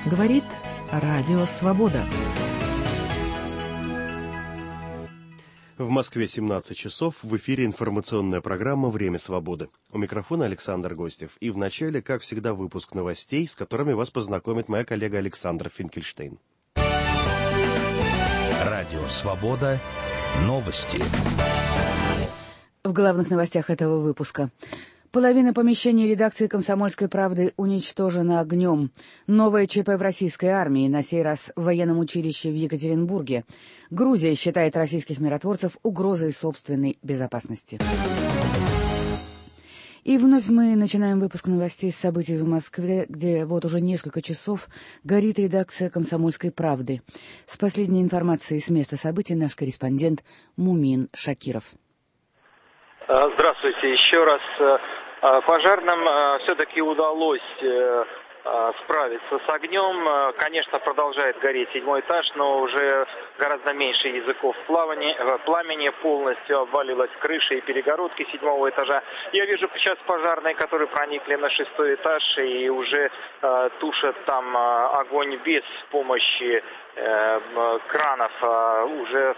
Говорит Радио Свобода. В Москве 17 часов. В эфире информационная программа «Время свободы». У микрофона Александр Гостев. И в начале, как всегда, выпуск новостей, с которыми вас познакомит моя коллега Александра Финкельштейн. Радио Свобода. Новости. В главных новостях этого выпуска. Половина помещений редакции «Комсомольской правды» уничтожена огнем. Новое ЧП в российской армии, на сей раз в военном училище в Екатеринбурге. Грузия считает российских миротворцев угрозой собственной безопасности. И вновь мы начинаем выпуск новостей с событий в Москве, где вот уже несколько часов горит редакция «Комсомольской правды». С последней информацией с места событий наш корреспондент Мумин Шакиров. Здравствуйте еще раз. Пожарным все-таки удалось справиться с огнем. Конечно, продолжает гореть 7-й этаж, но уже гораздо меньше языков пламени. Полностью обвалилась крыша и перегородки 7-го этажа. Я вижу сейчас пожарные, которые проникли на 6-й этаж и уже тушат там огонь без помощи кранов. Уже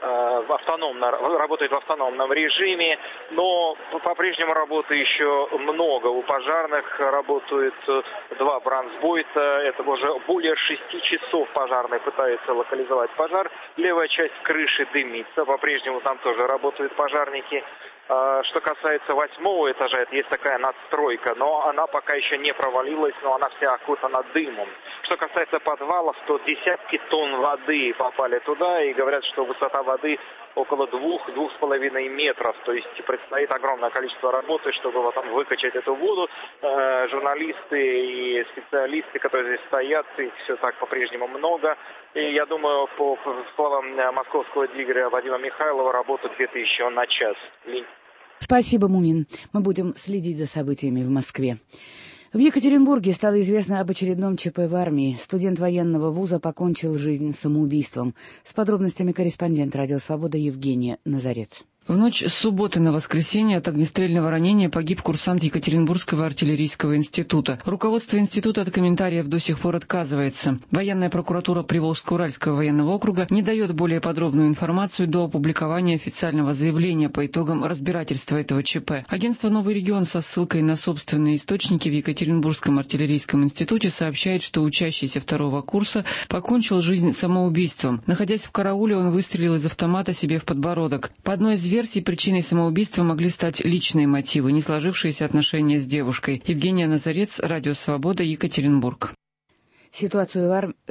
работает в автономном режиме, но по-прежнему работы еще много. У пожарных работают 2 бронзбойта. Это уже более 6 часов пожарные пытаются локализовать пожар. Левая часть крыши дымится. По-прежнему там тоже работают пожарники. Что касается 8-го этажа, это есть такая надстройка, но она пока еще не провалилась, но она вся окутана дымом. Что касается подвалов, то десятки тонн воды попали туда, и говорят, что высота воды около 2-2,5 метров. То есть предстоит огромное количество работы, чтобы там выкачать эту воду. Журналисты и специалисты, которые здесь стоят, их все так по-прежнему много. И я думаю, по словам московского диггеря Вадима Михайлова, работу где-то еще на час. Спасибо, Мумин. Мы будем следить за событиями в Москве. В Екатеринбурге стало известно об очередном ЧП в армии. Студент военного вуза покончил жизнь самоубийством. С подробностями корреспондент «Радио Свобода» Евгения Назарец. В ночь с субботы на воскресенье от огнестрельного ранения погиб курсант Екатеринбургского артиллерийского института. Руководство института от комментариев до сих пор отказывается. Военная прокуратура Приволжско-Уральского военного округа не дает более подробную информацию до опубликования официального заявления по итогам разбирательства этого ЧП. Агентство «Новый регион» со ссылкой на собственные источники в Екатеринбургском артиллерийском институте сообщает, что учащийся 2-го курса покончил жизнь самоубийством. Находясь в карауле, он выстрелил из автомата себе в подбородок. По одной из версий причиной самоубийства могли стать личные мотивы, не сложившиеся отношения с девушкой. Евгения Назарец, Радио Свобода, Екатеринбург. Ситуацию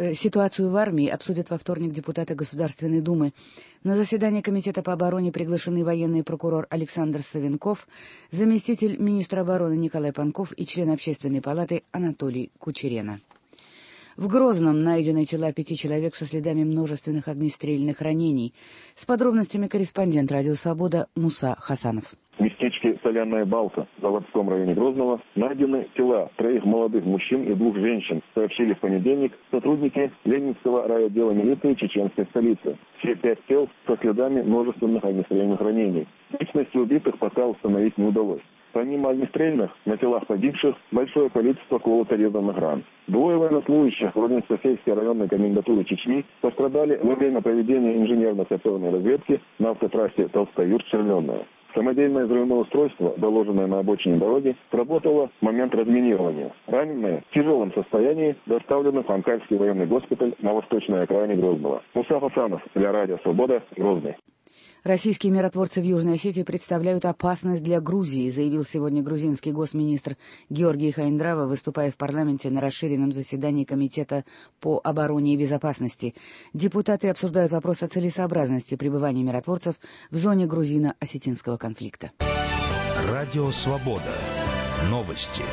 в армии обсудят во вторник депутаты Государственной Думы. На заседание Комитета по обороне приглашены военный прокурор Александр Савенков, заместитель министра обороны Николай Панков и член Общественной палаты Анатолий Кучерена. В Грозном найдены тела 5 человек со следами множественных огнестрельных ранений. С подробностями корреспондент «Радио Свобода» Муса Хасанов. В местечке Соляная Балка в заводском районе Грозного найдены тела 3 молодых мужчин и 2 женщин, сообщили в понедельник сотрудники Ленинского райотдела милиции чеченской столицы. Все 5 тел со следами множественных огнестрельных ранений. Личности убитых пока установить не удалось. Помимо огнестрельных, на телах погибших большое количество колото-резанных ран. 2 военнослужащих Грозно-Софийской районной комендатуры Чечни пострадали во время проведения инженерно-кационной разведки на автотрассе Толстоюр-Червленная. Самодельное взрывное устройство, доложенное на обочине дороги, сработало в момент разминирования. Раненые в тяжелом состоянии доставлены в Амкальский военный госпиталь на восточной окраине Грозного. Муса Хасанов для Радио Свобода, Грозный. Российские миротворцы в Южной Осетии представляют опасность для Грузии, заявил сегодня грузинский госминистр Георгий Хайндрава, выступая в парламенте на расширенном заседании Комитета по обороне и безопасности. Депутаты обсуждают вопрос о целесообразности пребывания миротворцев в зоне грузино-осетинского конфликта. Радио Свобода. Новости.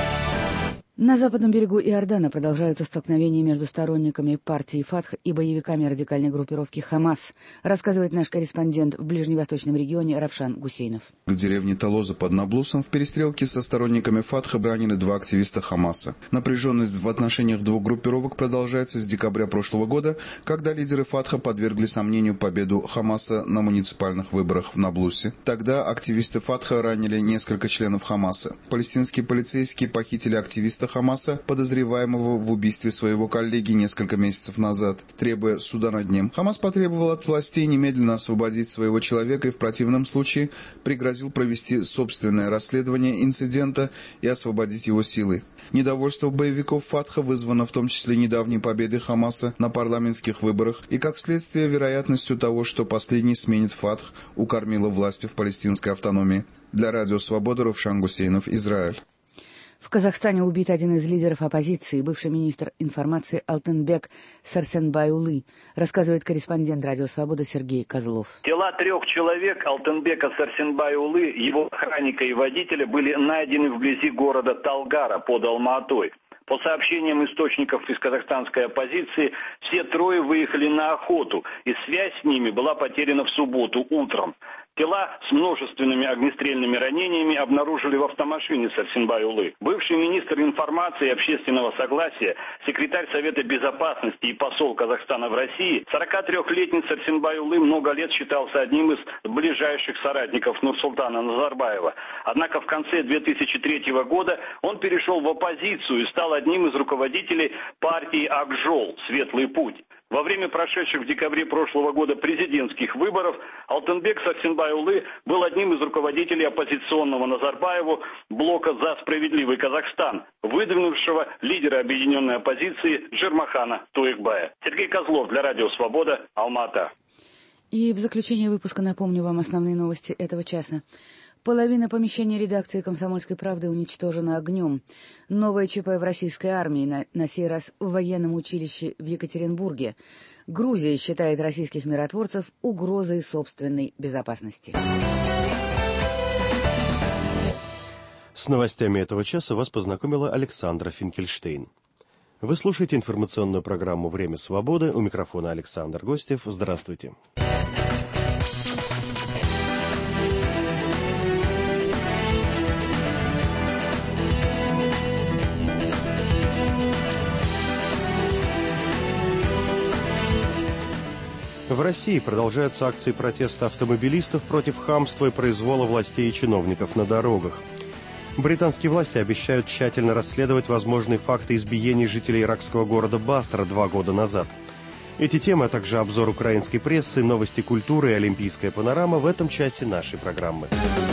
На западном берегу Иордана продолжаются столкновения между сторонниками партии Фатх и боевиками радикальной группировки Хамас, рассказывает наш корреспондент в ближневосточном регионе Равшан Гусейнов. В деревне Талоза под Наблусом в перестрелке со сторонниками Фатха ранены 2 активиста Хамаса. Напряженность в отношениях 2 группировок продолжается с декабря прошлого года, когда лидеры Фатха подвергли сомнению победу Хамаса на муниципальных выборах в Наблусе. Тогда активисты Фатха ранили несколько членов Хамаса. Палестинские полицейские похитили активистов активиста Хамаса, подозреваемого в убийстве своего коллеги несколько месяцев назад, требуя суда над ним. Хамас потребовал от властей немедленно освободить своего человека и в противном случае пригрозил провести собственное расследование инцидента и освободить его силой. Недовольство боевиков Фатха вызвано в том числе недавней победой Хамаса на парламентских выборах и, как следствие, вероятностью того, что последний сменит Фатх у кормила власти в палестинской автономии. Для Радио Свобода Равшан Гусейнов, Израиль. В Казахстане убит один из лидеров оппозиции, бывший министр информации Алтынбек Сарсенбай-Улы, рассказывает корреспондент Радио Свобода Сергей Козлов. Тела 3 человек Алтынбека Сарсенбай-Улы, его охранника и водителя, были найдены вблизи города Талгара под Алма-Атой. По сообщениям источников из казахстанской оппозиции, все 3 выехали на охоту, и связь с ними была потеряна в субботу утром. Тела с множественными огнестрельными ранениями обнаружили в автомашине Сарсенбай-Улы. Бывший министр информации и общественного согласия, секретарь Совета безопасности и посол Казахстана в России, 43-летний Сарсенбай-Улы много лет считался одним из ближайших соратников Нурсултана Назарбаева. Однако в конце 2003 года он перешел в оппозицию и стал одним из руководителей партии «Акжол» «Светлый путь». Во время прошедших в декабре прошлого года президентских выборов Алтынбек Сарсенбай-Улы был одним из руководителей оппозиционного Назарбаеву блока «За справедливый Казахстан», выдвинувшего лидера объединенной оппозиции Жирмахана Туекбая. Сергей Козлов для Радио Свобода, Алма-Ата. И в заключение выпуска напомню вам основные новости этого часа. Половина помещения редакции «Комсомольской правды» уничтожена огнем. Новое ЧП в российской армии, на сей раз в военном училище в Екатеринбурге. Грузия считает российских миротворцев угрозой собственной безопасности. С новостями этого часа вас познакомила Александра Финкельштейн. Вы слушаете информационную программу «Время свободы». У микрофона Александр Гостев. Здравствуйте. В России продолжаются акции протеста автомобилистов против хамства и произвола властей и чиновников на дорогах. Британские власти обещают тщательно расследовать возможные факты избиений жителей иракского города Басра 2 года назад. Эти темы, а также обзор украинской прессы, новости культуры и олимпийская панорама в этом часе нашей программы.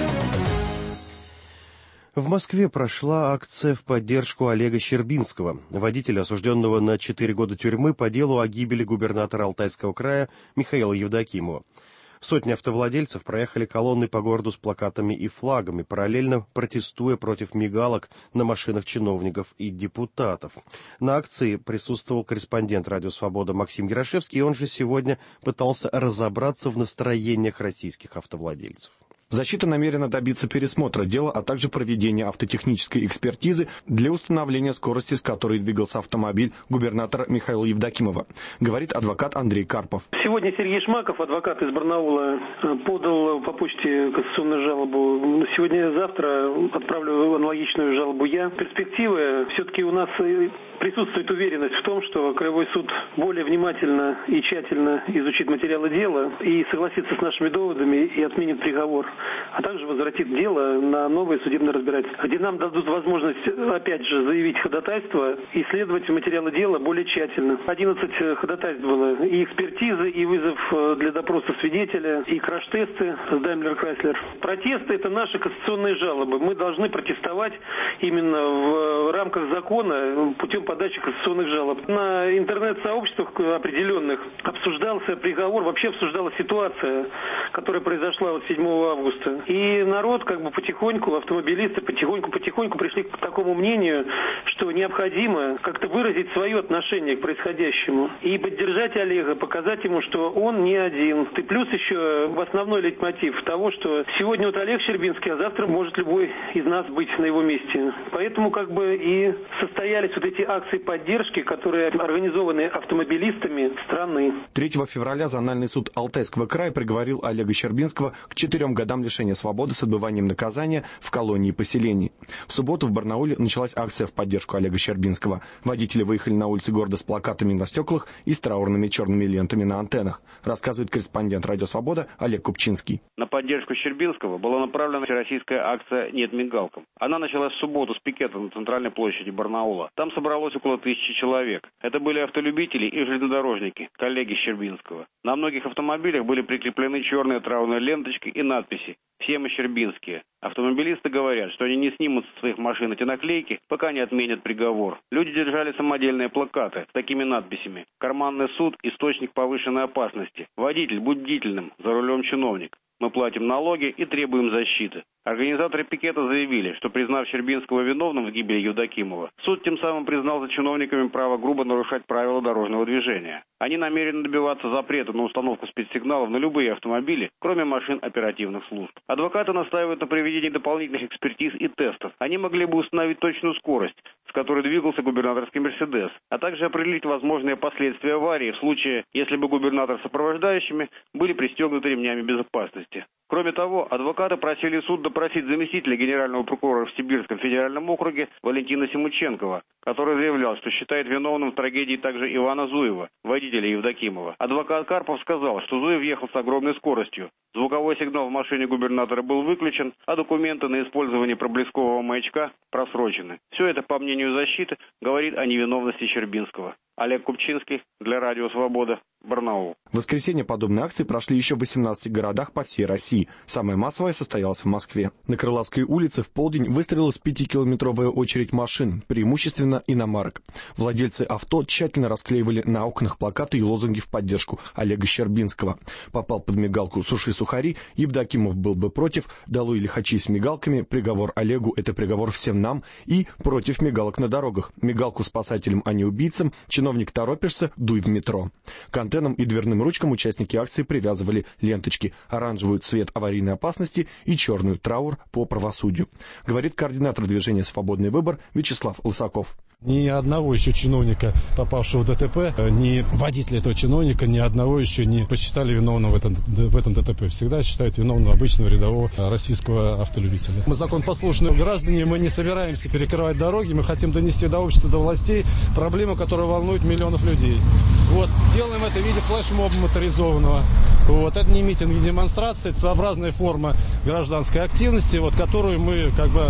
В Москве прошла акция в поддержку Олега Щербинского, водителя, осужденного на 4 года тюрьмы по делу о гибели губернатора Алтайского края Михаила Евдокимова. Сотни автовладельцев проехали колонной по городу с плакатами и флагами, параллельно протестуя против мигалок на машинах чиновников и депутатов. На акции присутствовал корреспондент «Радио Свобода» Максим Ярошевский, и он же сегодня пытался разобраться в настроениях российских автовладельцев. Защита намерена добиться пересмотра дела, а также проведения автотехнической экспертизы для установления скорости, с которой двигался автомобиль губернатора Михаила Евдокимова, говорит адвокат Андрей Карпов. Сегодня Сергей Шмаков, адвокат из Барнаула, подал по почте кассационную жалобу. Сегодня и завтра отправлю аналогичную жалобу я. Перспективы все-таки у нас присутствует уверенность в том, что Краевой суд более внимательно и тщательно изучит материалы дела и согласится с нашими доводами и отменит приговор, а также возвратит дело на новое судебное разбирательство, где нам дадут возможность, опять же, заявить ходатайство и исследовать материалы дела более тщательно. 11 ходатайств было, и экспертизы, и вызов для допроса свидетеля, и краш-тесты с Daimler Chrysler. Протесты – это наши кассационные жалобы. Мы должны протестовать именно в рамках закона путем подачи кассационных жалоб. На интернет-сообществах определенных обсуждался приговор, вообще обсуждалась ситуация, которая произошла 7 августа. И народ потихоньку, автомобилисты потихоньку пришли к такому мнению, что необходимо как-то выразить свое отношение к происходящему и поддержать Олега, показать ему, что он не один. И плюс еще основной лейтмотив того, что сегодня Олег Щербинский, а завтра может любой из нас быть на его месте. Поэтому и состоялись эти акции акции поддержки, которые организованы автомобилистами страны. 3 февраля зональный суд Алтайского края приговорил Олега Щербинского к 4 годам лишения свободы с отбыванием наказания в колонии поселений. В субботу в Барнауле началась акция в поддержку Олега Щербинского. Водители выехали на улицы города с плакатами на стеклах и с траурными черными лентами на антеннах, рассказывает корреспондент «Радио Свобода» Олег Купчинский. На поддержку Щербинского была направлена всероссийская акция «Нет мигалкам». Она началась в субботу с пикета на центральной площади Барнаула. Там собралось около 1000 человек. Это были автолюбители и железнодорожники, коллеги Щербинского. На многих автомобилях были прикреплены черные траурные ленточки и надписи «Все мы щербинские». Автомобилисты говорят, что они не снимут со своих машин эти наклейки, пока не отменят приговор. Люди держали самодельные плакаты с такими надписями: «Карманный суд – источник повышенной опасности», «Водитель, будь бдительным, за рулем чиновник», «Мы платим налоги и требуем защиты». Организаторы пикета заявили, что, признав Щербинского виновным в гибели Евдокимова, суд тем самым признал за чиновниками право грубо нарушать правила дорожного движения. Они намерены добиваться запрета на установку спецсигналов на любые автомобили, кроме машин оперативных служб. Адвокаты настаивают на проведении дополнительных экспертиз и тестов. Они могли бы установить точную скорость, с которой двигался губернаторский «Мерседес», а также определить возможные последствия аварии в случае, если бы губернатор с сопровождающими были пристегнуты ремнями безопасности. Кроме того, адвокаты просили суд допросить заместителя генерального прокурора в Сибирском федеральном округе Валентина Симученкова, который заявлял, что считает виновным в трагедии также Ивана Зуева, водителя Евдокимова. Адвокат Карпов сказал, что Зуев ехал с огромной скоростью. Звуковой сигнал в машине губернатора был выключен, а документы на использование проблескового маячка просрочены. Все это, по мнению защиты, говорит о невиновности Щербинского. Олег Купчинский для Радио Свобода, Барнаул. В воскресенье подобные акции прошли еще в 18 городах по всей России. Самая массовая состоялась в Москве. На Крылатской улице в полдень выстроилась 5-километровая очередь машин, преимущественно иномарок. Владельцы авто тщательно расклеивали на окнах плакаты и лозунги в поддержку Олега Щербинского. Попал под мигалку «Суши сухари», Евдокимов был бы против, долой лихачи с мигалками, приговор Олегу – это приговор всем нам, и против мигалок на дорогах. Мигалку спасателям, а не убийцам, чиновник торопишься, дуй в метро. К антеннам и дверным ручкам участники акции привязывали ленточки: оранжевую — цвет аварийной опасности и черную — траур по правосудию. Говорит координатор движения «Свободный выбор» Вячеслав Лысаков. Ни одного еще чиновника, попавшего в ДТП, ни водителя этого чиновника, ни одного еще не посчитали виновным в этом ДТП. Всегда считают виновным обычного рядового российского автолюбителя. Мы законопослушные граждане, мы не собираемся перекрывать дороги, мы хотим донести до общества, до властей проблему, которая волнует миллионов людей. Вот, делаем это в виде флешмоба моторизованного. Вот, это не митинг, не демонстрация, это своеобразная форма гражданской активности, вот, которую мы,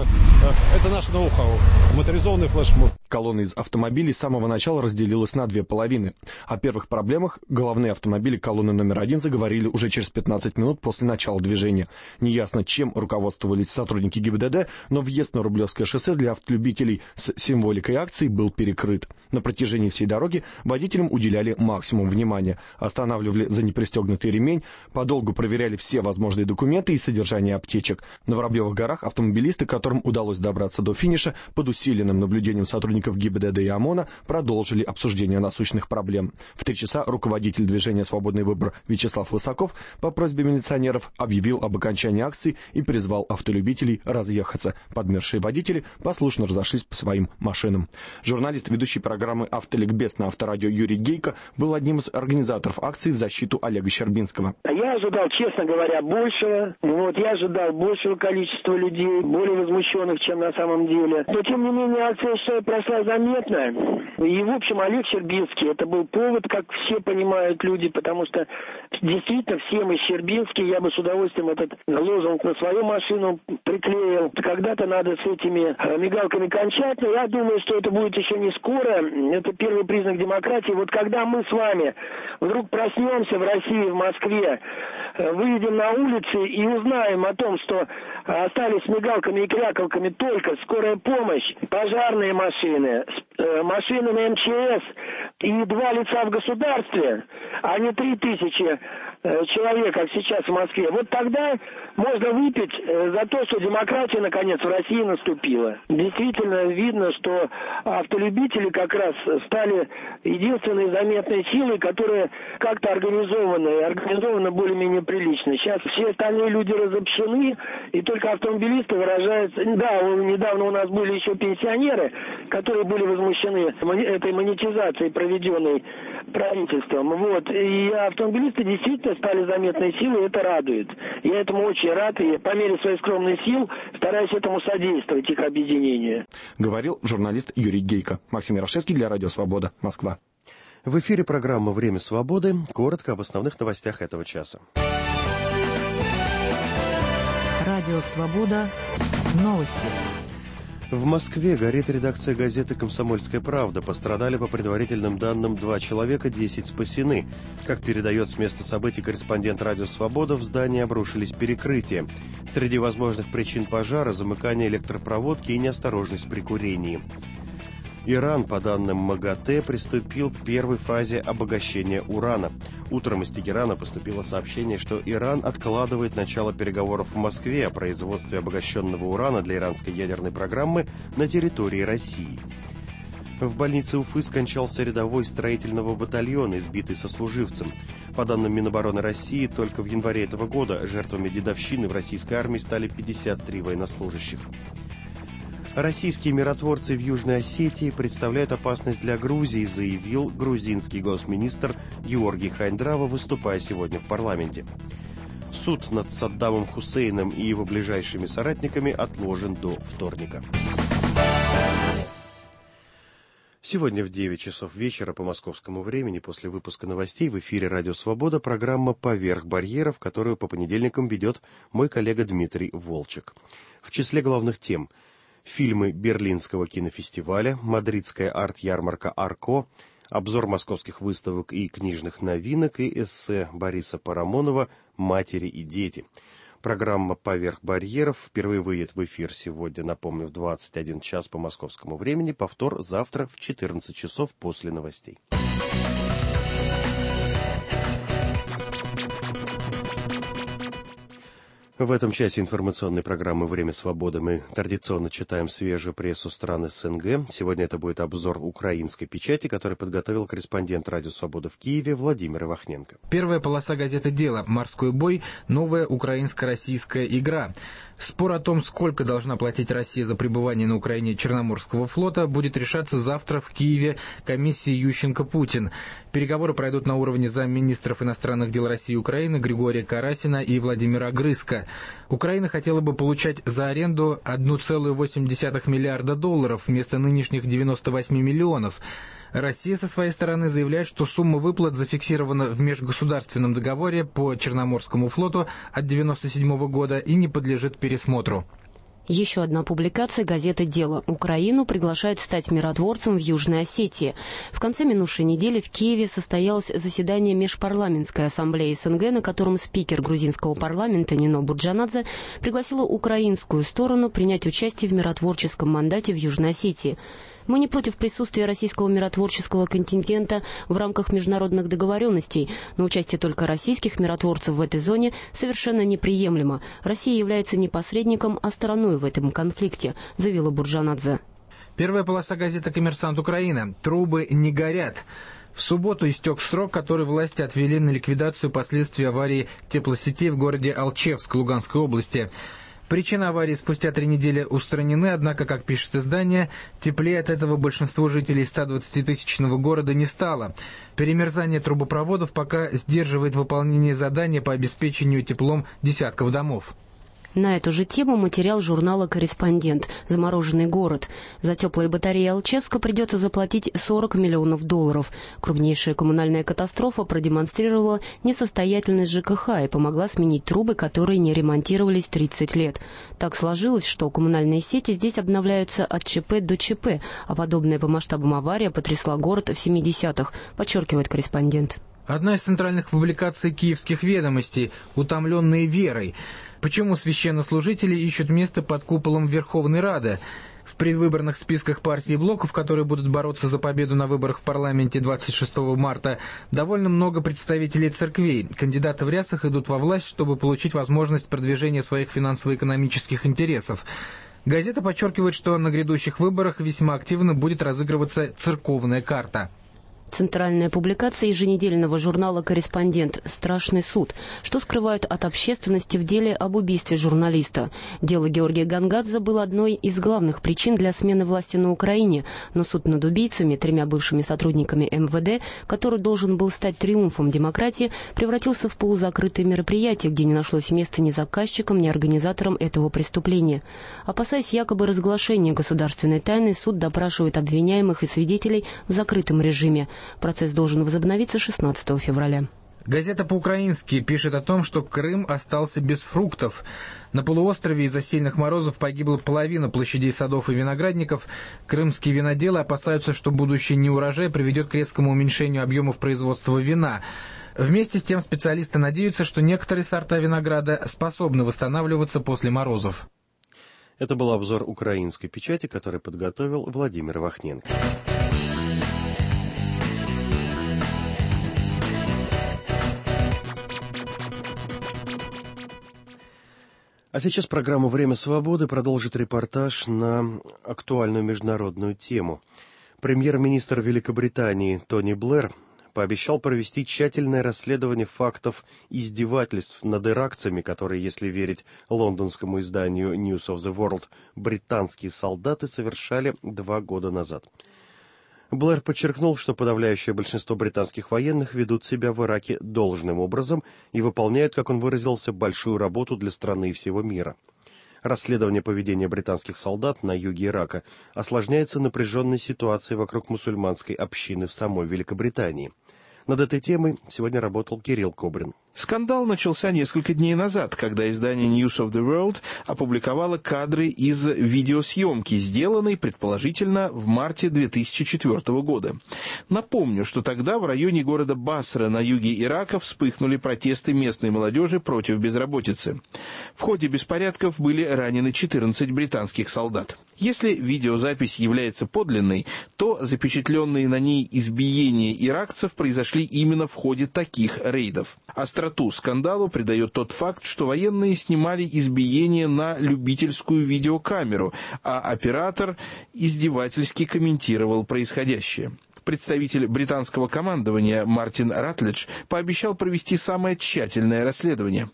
это наш ноу-хау, моторизованный флешмоб. Колонна из автомобилей с самого начала разделилась на две половины. О первых проблемах головные автомобили колонны номер 1 заговорили уже через 15 минут после начала движения. Неясно, чем руководствовались сотрудники ГИБДД, но въезд на Рублевское шоссе для автолюбителей с символикой акции был перекрыт. На протяжении всей дороги водителям уделяли максимум внимания. Останавливали за непристегнутый ремень, подолгу проверяли все возможные документы и содержание аптечек. На Воробьевых горах автомобилисты, которым удалось добраться до финиша, под усиленным наблюдением сотрудников ГИБДД и ОМОНа продолжили обсуждение насущных проблем. В 3 часа руководитель движения «Свободный выбор» Вячеслав Лысаков по просьбе милиционеров объявил об окончании акции и призвал автолюбителей разъехаться. Подмерзшие водители послушно разошлись по своим машинам. Журналист, ведущий программы «Автоликбез» на Авторадио Юрий Гейко был одним из организаторов акции в защиту Олега Щербинского. Я ожидал, честно говоря, большего. Я ожидал большего количества людей, более возмущенных, чем на самом деле. Но, тем не менее, акция, я считаю, прошла заметно. И, в общем, Олег Щербинский, это был повод, как все понимают люди, потому что действительно все мы щербинские. Я бы с удовольствием этот лозунг на свою машину приклеил. Когда-то надо с этими мигалками кончать, но я думаю, что это будет еще не скоро. Это первый признак демократии. Вот когда мы с вами вдруг проснемся в России, в Москве, выйдем на улицы и узнаем о том, что остались с мигалками и крякалками только скорая помощь, пожарные машины, машины на МЧС и 2 лица в государстве, а не 3000 человек, как сейчас в Москве. Вот тогда можно выпить за то, что демократия наконец в России наступила. Действительно видно, что автолюбители как раз стали единственной заметной силой, которая как-то организована более-менее прилично. Сейчас все остальные люди разобщены, и только автомобилисты выражаются. Да, недавно у нас были еще пенсионеры, которые были возмущены этой монетизацией, проведенной правительством. Вот. И автомобилисты действительно стали заметной силой, и это радует. Я этому очень рад, и по мере своих скромных сил стараюсь этому содействовать, их объединению. Говорил журналист Юрий Гейко. Максим Ярошевский для Радио Свобода, Москва. В эфире программа «Время свободы». Коротко об основных новостях этого часа. Радио Свобода. Новости. В Москве горит редакция газеты «Комсомольская правда». Пострадали, по предварительным данным, 2 человека, 10 спасены. Как передает с места событий корреспондент «Радио Свобода», в здании обрушились перекрытия. Среди возможных причин пожара – замыкание электропроводки и неосторожность при курении. Иран, по данным МАГАТЭ, приступил к первой фазе обогащения урана. Утром из Тегерана поступило сообщение, что Иран откладывает начало переговоров в Москве о производстве обогащенного урана для иранской ядерной программы на территории России. В больнице Уфы скончался рядовой строительного батальона, избитый сослуживцем. По данным Минобороны России, только в январе этого года жертвами дедовщины в российской армии стали 53 военнослужащих. Российские миротворцы в Южной Осетии представляют опасность для Грузии, заявил грузинский госминистр Георгий Хайндрава, выступая сегодня в парламенте. Суд над Саддамом Хусейном и его ближайшими соратниками отложен до вторника. Сегодня в 9 часов вечера по московскому времени после выпуска новостей в эфире «Радио Свобода» программа «Поверх барьеров», которую по понедельникам ведет мой коллега Дмитрий Волчек. В числе главных тем – фильмы Берлинского кинофестиваля, мадридская арт-ярмарка «Арко», обзор московских выставок и книжных новинок и эссе Бориса Парамонова «Матери и дети». Программа «Поверх барьеров» впервые выйдет в эфир сегодня, напомню, в 21 час по московскому времени, повтор завтра в 14 часов после новостей. В этом часе информационной программы «Время свободы» мы традиционно читаем свежую прессу стран СНГ. Сегодня это будет обзор украинской печати, который подготовил корреспондент «Радио Свобода» в Киеве Владимир Ивахненко. Первая полоса газеты «Дело». Морской бой. Новая украинско-российская игра. Спор о том, сколько должна платить Россия за пребывание на Украине Черноморского флота, будет решаться завтра в Киеве комиссией Ющенко-Путин. Переговоры пройдут на уровне замминистров иностранных дел России и Украины Григория Карасина и Владимира Грызка. Украина хотела бы получать за аренду 1,8 миллиарда долларов вместо нынешних 98 миллионов. Россия со своей стороны заявляет, что сумма выплат зафиксирована в межгосударственном договоре по Черноморскому флоту от 1997 года и не подлежит пересмотру. Еще одна публикация газеты «Дело». Украину приглашают стать миротворцем в Южной Осетии. В конце минувшей недели в Киеве состоялось заседание Межпарламентской ассамблеи СНГ, на котором спикер грузинского парламента Нино Бурджанадзе пригласила украинскую сторону принять участие в миротворческом мандате в Южной Осетии. Мы не против присутствия российского миротворческого контингента в рамках международных договоренностей, но участие только российских миротворцев в этой зоне совершенно неприемлемо. Россия является не посредником, а стороной в этом конфликте, заявила Бурджанадзе. Первая полоса газеты «Коммерсант Украина». Трубы не горят. В субботу истек срок, который власти отвели на ликвидацию последствий аварии теплосетей в городе Алчевск Луганской области. Причины аварии спустя 3 недели устранены, однако, как пишет издание, теплее от этого большинству жителей 120-тысячного города не стало. Перемерзание трубопроводов пока сдерживает выполнение задания по обеспечению теплом десятков домов. На эту же тему материал журнала «Корреспондент. Замороженный город». За теплые батареи Алчевска придется заплатить 40 миллионов долларов. Крупнейшая коммунальная катастрофа продемонстрировала несостоятельность ЖКХ и помогла сменить трубы, которые не ремонтировались 30 лет. Так сложилось, что коммунальные сети здесь обновляются от ЧП до ЧП, а подобная по масштабам авария потрясла город в 70-х, подчеркивает «Корреспондент». Одна из центральных публикаций «Киевских ведомостей» «Утомленные верой». Почему священнослужители ищут место под куполом Верховной Рады? В предвыборных списках партий и блоков, которые будут бороться за победу на выборах в парламенте 26 марта, довольно много представителей церквей. Кандидаты в рясах идут во власть, чтобы получить возможность продвижения своих финансово-экономических интересов. Газета подчеркивает, что на грядущих выборах весьма активно будет разыгрываться церковная карта. Центральная публикация еженедельного журнала «Корреспондент» «Страшный суд». Что скрывают от общественности в деле об убийстве журналиста? Дело Георгия Гонгадзе было одной из главных причин для смены власти на Украине, но суд над убийцами, 3 бывшими сотрудниками МВД, который должен был стать триумфом демократии, превратился в полузакрытое мероприятие, где не нашлось места ни заказчикам, ни организаторам этого преступления. Опасаясь якобы разглашения государственной тайны, суд допрашивает обвиняемых и свидетелей в закрытом режиме. Процесс должен возобновиться 16 февраля. Газета по-украински пишет о том, что Крым остался без фруктов. На полуострове из-за сильных морозов погибла половина площадей садов и виноградников. Крымские виноделы опасаются, что будущий неурожай приведет к резкому уменьшению объемов производства вина. Вместе с тем специалисты надеются, что некоторые сорта винограда способны восстанавливаться после морозов. Это был обзор украинской печати, который подготовил Владимир Вахненко. А сейчас программа «Время свободы» продолжит репортаж на актуальную международную тему. Премьер-министр Великобритании Тони Блэр пообещал провести тщательное расследование фактов издевательств над иракцами, которые, если верить лондонскому изданию News of the World, британские солдаты совершали 2 года назад. Блэр подчеркнул, что подавляющее большинство британских военных ведут себя в Ираке должным образом и выполняют, как он выразился, большую работу для страны и всего мира. Расследование поведения британских солдат на юге Ирака осложняется напряженной ситуацией вокруг мусульманской общины в самой Великобритании. Над этой темой сегодня работал Кирилл Кобрин. Скандал начался несколько дней назад, когда издание News of the World опубликовало кадры из видеосъемки, сделанной, предположительно, в марте 2004 года. Напомню, что тогда в районе города Басра на юге Ирака вспыхнули протесты местной молодежи против безработицы. В ходе беспорядков были ранены 14 британских солдат. Если видеозапись является подлинной, то запечатленные на ней избиения иракцев произошли именно в ходе таких рейдов. Остроту скандалу придает тот факт, что военные снимали избиения на любительскую видеокамеру, а оператор издевательски комментировал происходящее. Представитель британского командования Мартин Ратлидж пообещал провести самое тщательное расследование.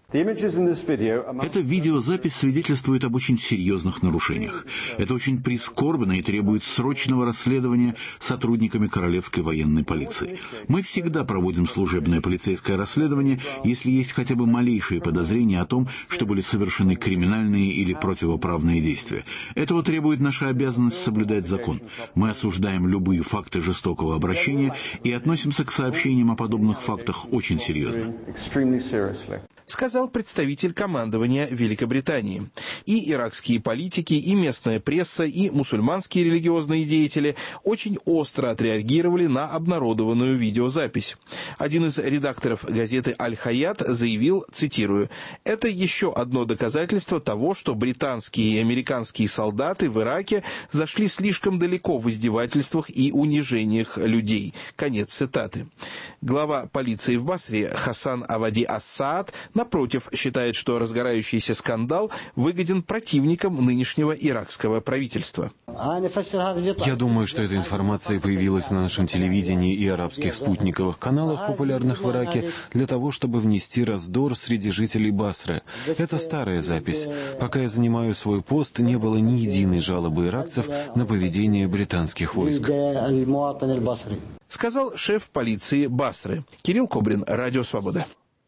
Эта видеозапись свидетельствует об очень серьезных нарушениях. Это очень прискорбно и требует срочного расследования сотрудниками Королевской военной полиции. Мы всегда проводим служебное полицейское расследование, если есть хотя бы малейшие подозрения о том, что были совершены криминальные или противоправные действия. Этого требует наша обязанность соблюдать закон. Мы осуждаем любые факты жестокого обращения и относимся к сообщениям о подобных фактах очень серьезно. Сказал представитель командования Великобритании. И иракские политики, и местная пресса, и мусульманские религиозные деятели очень остро отреагировали на обнародованную видеозапись. Один из редакторов газеты «Аль-Хаят» заявил, цитирую, «Это еще одно доказательство того, что британские и американские солдаты в Ираке зашли слишком далеко в издевательствах и унижениях людей». Конец цитаты. Глава полиции в Басре Хасан Авади Ас-Саад, напротив, считает, что разгорающийся скандал выгоден противникам нынешнего иракского правительства. Я думаю, что эта информация появилась на нашем телевидении и арабских спутниковых каналах, популярных в Ираке, для того, чтобы внести раздор среди жителей Басры. Это старая запись. Пока я занимаю свой пост, не было ни единой жалобы иракцев на поведение британских войск. Сказал шеф полиции Басры. Кирилл Кобрин, Радио Свобода.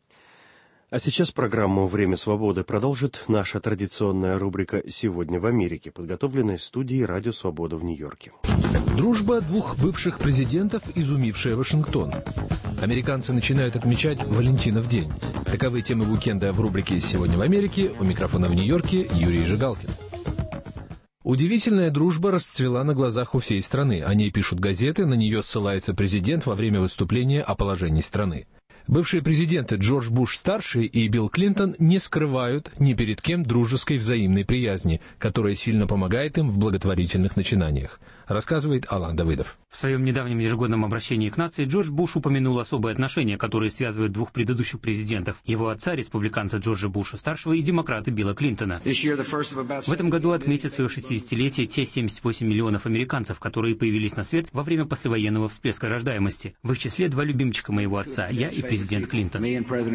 А сейчас программу «Время свободы» продолжит наша традиционная рубрика «Сегодня в Америке», подготовленная студией «Радио Свобода» в Нью-Йорке. Дружба двух бывших президентов, изумившая Вашингтон. Американцы начинают отмечать Валентинов день. Таковы темы уикенда в рубрике «Сегодня в Америке». У микрофона в Нью-Йорке Юрий Жигалкин. Удивительная дружба расцвела на глазах у всей страны. О ней пишут газеты, на нее ссылается президент во время выступления о положении страны. Бывшие президенты Джордж Буш-старший и Билл Клинтон не скрывают ни перед кем дружеской взаимной приязни, которая сильно помогает им в благотворительных начинаниях. рассказывает Алан Давыдов. В своем недавнем ежегодном обращении к нации Джордж Буш упомянул особые отношения, которые связывают двух предыдущих президентов, его отца, республиканца Джорджа Буша-старшего, и демократа Билла Клинтона. В этом году отметят свое 60-летие те 78 миллионов американцев, которые появились на свет во время послевоенного всплеска рождаемости. В их числе два любимчика моего отца, я и президент Клинтон.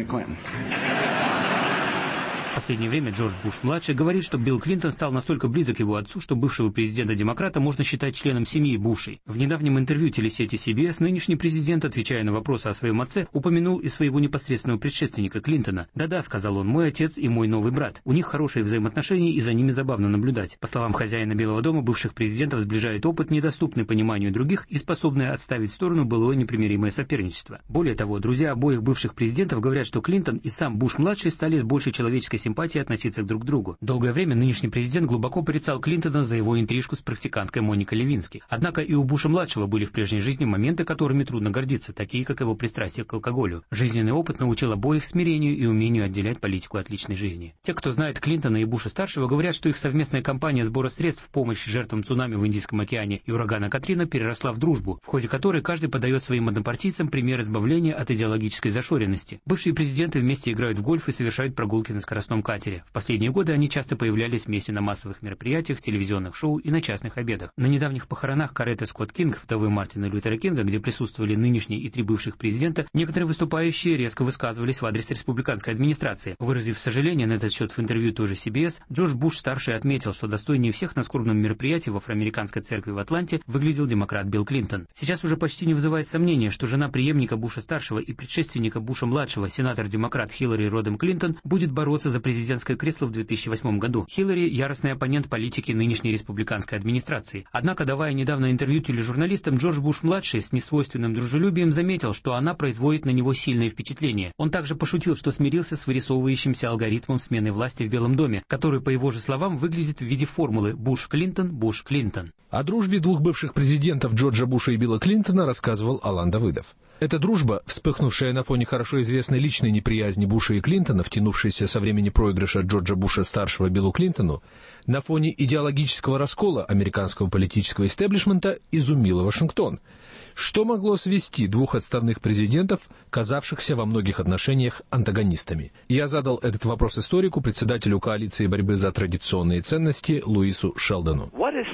В последнее время Джордж Буш-младший говорит, что Билл Клинтон стал настолько близок его отцу, что бывшего президента-демократа можно считать членом семьи Бушей. В недавнем интервью телесети CBS нынешний президент, отвечая на вопросы о своем отце, упомянул и своего непосредственного предшественника Клинтона. «Да-да», — сказал он, — «мой отец и мой новый брат. У них хорошие взаимоотношения, и за ними забавно наблюдать». По словам хозяина Белого дома, бывших президентов сближает опыт, недоступный пониманию других и способный отставить в сторону былое непримиримое соперничество. Более того, друзья обоих бывших президентов говорят, что Клинтон и сам Буш-младший стали с большей человеческой симпатии относиться друг к другу. Долгое время нынешний президент глубоко порицал Клинтона за его интрижку с практиканткой Моникой Левински. Однако и у Буша-младшего были в прежней жизни моменты, которыми трудно гордиться, такие как его пристрастие к алкоголю. Жизненный опыт научил обоих смирению и умению отделять политику от личной жизни. Те, кто знает Клинтона и Буша-старшего, говорят, что их совместная кампания сбора средств в помощь жертвам цунами в Индийском океане и урагана Катрина переросла в дружбу, в ходе которой каждый подает своим однопартийцам пример избавления от идеологической зашоренности. Бывшие президенты вместе играют в гольф и совершают прогулки на скоростном катере. В последние годы они часто появлялись вместе на массовых мероприятиях, телевизионных шоу и на частных обедах. На недавних похоронах Коретты Скотт Кинг, вдовы Мартина Лютера Кинга, где присутствовали нынешний и три бывших президента, некоторые выступающие резко высказывались в адрес республиканской администрации. Выразив сожаление на этот счет в интервью той же CBS, Джордж Буш-старший отметил, что достойнее всех на скорбном мероприятии в афроамериканской церкви в Атланте выглядел демократ Билл Клинтон. Сейчас уже почти не вызывает сомнения, что жена преемника Буша-старшего и предшественника Буша-младшего, сенатор-демократ Хиллари Родом Клинтон, будет бороться за президентское кресло в 2008 году. Хиллари – яростный оппонент политики нынешней республиканской администрации. Однако, давая недавно интервью тележурналистам, Джордж Буш-младший с несвойственным дружелюбием заметил, что она производит на него сильное впечатление. Он также пошутил, что смирился с вырисовывающимся алгоритмом смены власти в Белом доме, который, по его же словам, выглядит в виде формулы Буш-Клинтон, Буш-Клинтон. О дружбе двух бывших президентов Джорджа Буша и Билла Клинтона рассказывал Алан Давыдов. Эта дружба, вспыхнувшая на фоне хорошо известной личной неприязни Буша и Клинтона, втянувшаяся со времени проигрыша Джорджа Буша-старшего Биллу Клинтону, на фоне идеологического раскола американского политического истеблишмента изумила Вашингтон. Что могло свести двух отставных президентов, казавшихся во многих отношениях антагонистами? Я задал этот вопрос историку, председателю коалиции борьбы за традиционные ценности Луису Шелдону.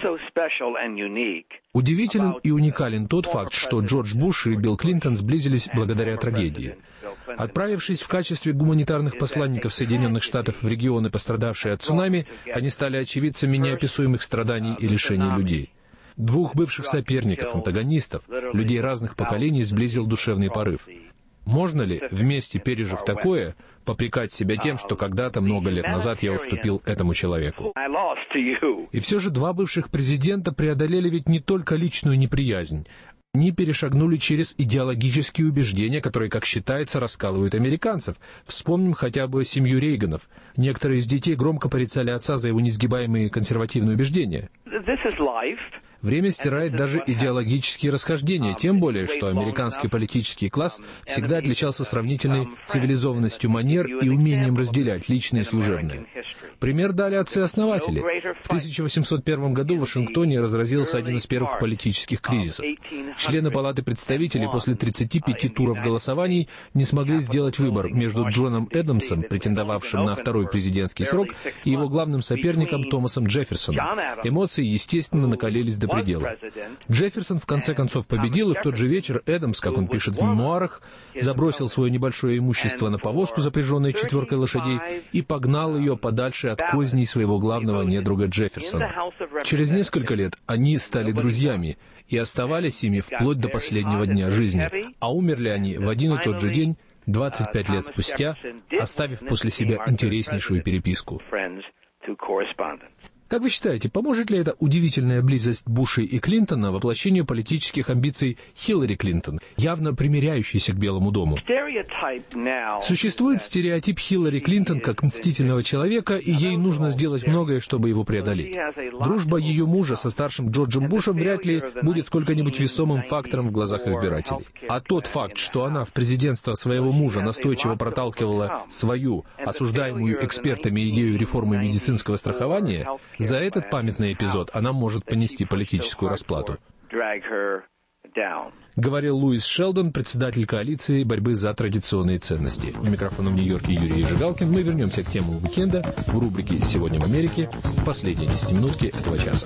Удивителен и уникален тот факт, что Джордж Буш и Билл Клинтон сблизились благодаря трагедии. Отправившись в качестве гуманитарных посланников Соединенных Штатов в регионы, пострадавшие от цунами, они стали очевидцами неописуемых страданий и лишений людей. Двух бывших соперников, антагонистов, людей разных поколений сблизил душевный порыв. Можно ли, вместе пережив такое, попрекать себя тем, что когда-то, много лет назад, я уступил этому человеку? И все же два бывших президента преодолели ведь не только личную неприязнь. Они перешагнули через идеологические убеждения, которые, как считается, раскалывают американцев. Вспомним хотя бы семью Рейганов. Некоторые из детей громко порицали отца за его несгибаемые консервативные убеждения. Время стирает даже идеологические расхождения, тем более, что американский политический класс всегда отличался сравнительной цивилизованностью манер и умением разделять личное и служебное. Пример дали отцы-основатели. В 1801 году в Вашингтоне разразился один из первых политических кризисов. Члены Палаты представителей после 35 туров голосований не смогли сделать выбор между Джоном Эдамсом, претендовавшим на второй президентский срок, и его главным соперником Томасом Джефферсоном. Эмоции, естественно, накалились до предела. Джефферсон в конце концов победил, и в тот же вечер Эдамс, как он пишет в мемуарах, забросил свое небольшое имущество на повозку, запряженную 4 лошадей, и погнал ее подальше от козней своего главного недруга Джефферсона. Через несколько лет они стали друзьями и оставались ими вплоть до последнего дня жизни, а умерли они в один и тот же день, 25 лет спустя, оставив после себя интереснейшую переписку. Как вы считаете, поможет ли эта удивительная близость Буша и Клинтона воплощению политических амбиций Хиллари Клинтон, явно примиряющейся к Белому дому? Существует стереотип Хиллари Клинтон как мстительного человека, и ей нужно сделать многое, чтобы его преодолеть. Дружба ее мужа со старшим Джорджем Бушем вряд ли будет сколько-нибудь весомым фактором в глазах избирателей. А тот факт, что она в президентство своего мужа настойчиво проталкивала свою, осуждаемую экспертами идею реформы медицинского страхования, За этот памятный эпизод она может понести политическую расплату. Говорил Луис Шелдон, председатель коалиции борьбы за традиционные ценности. У микрофона в Нью-Йорке Юрий Жигалкин. Мы вернемся к темам уикенда в рубрике «Сегодня в Америке» в последние 10 минутки этого часа.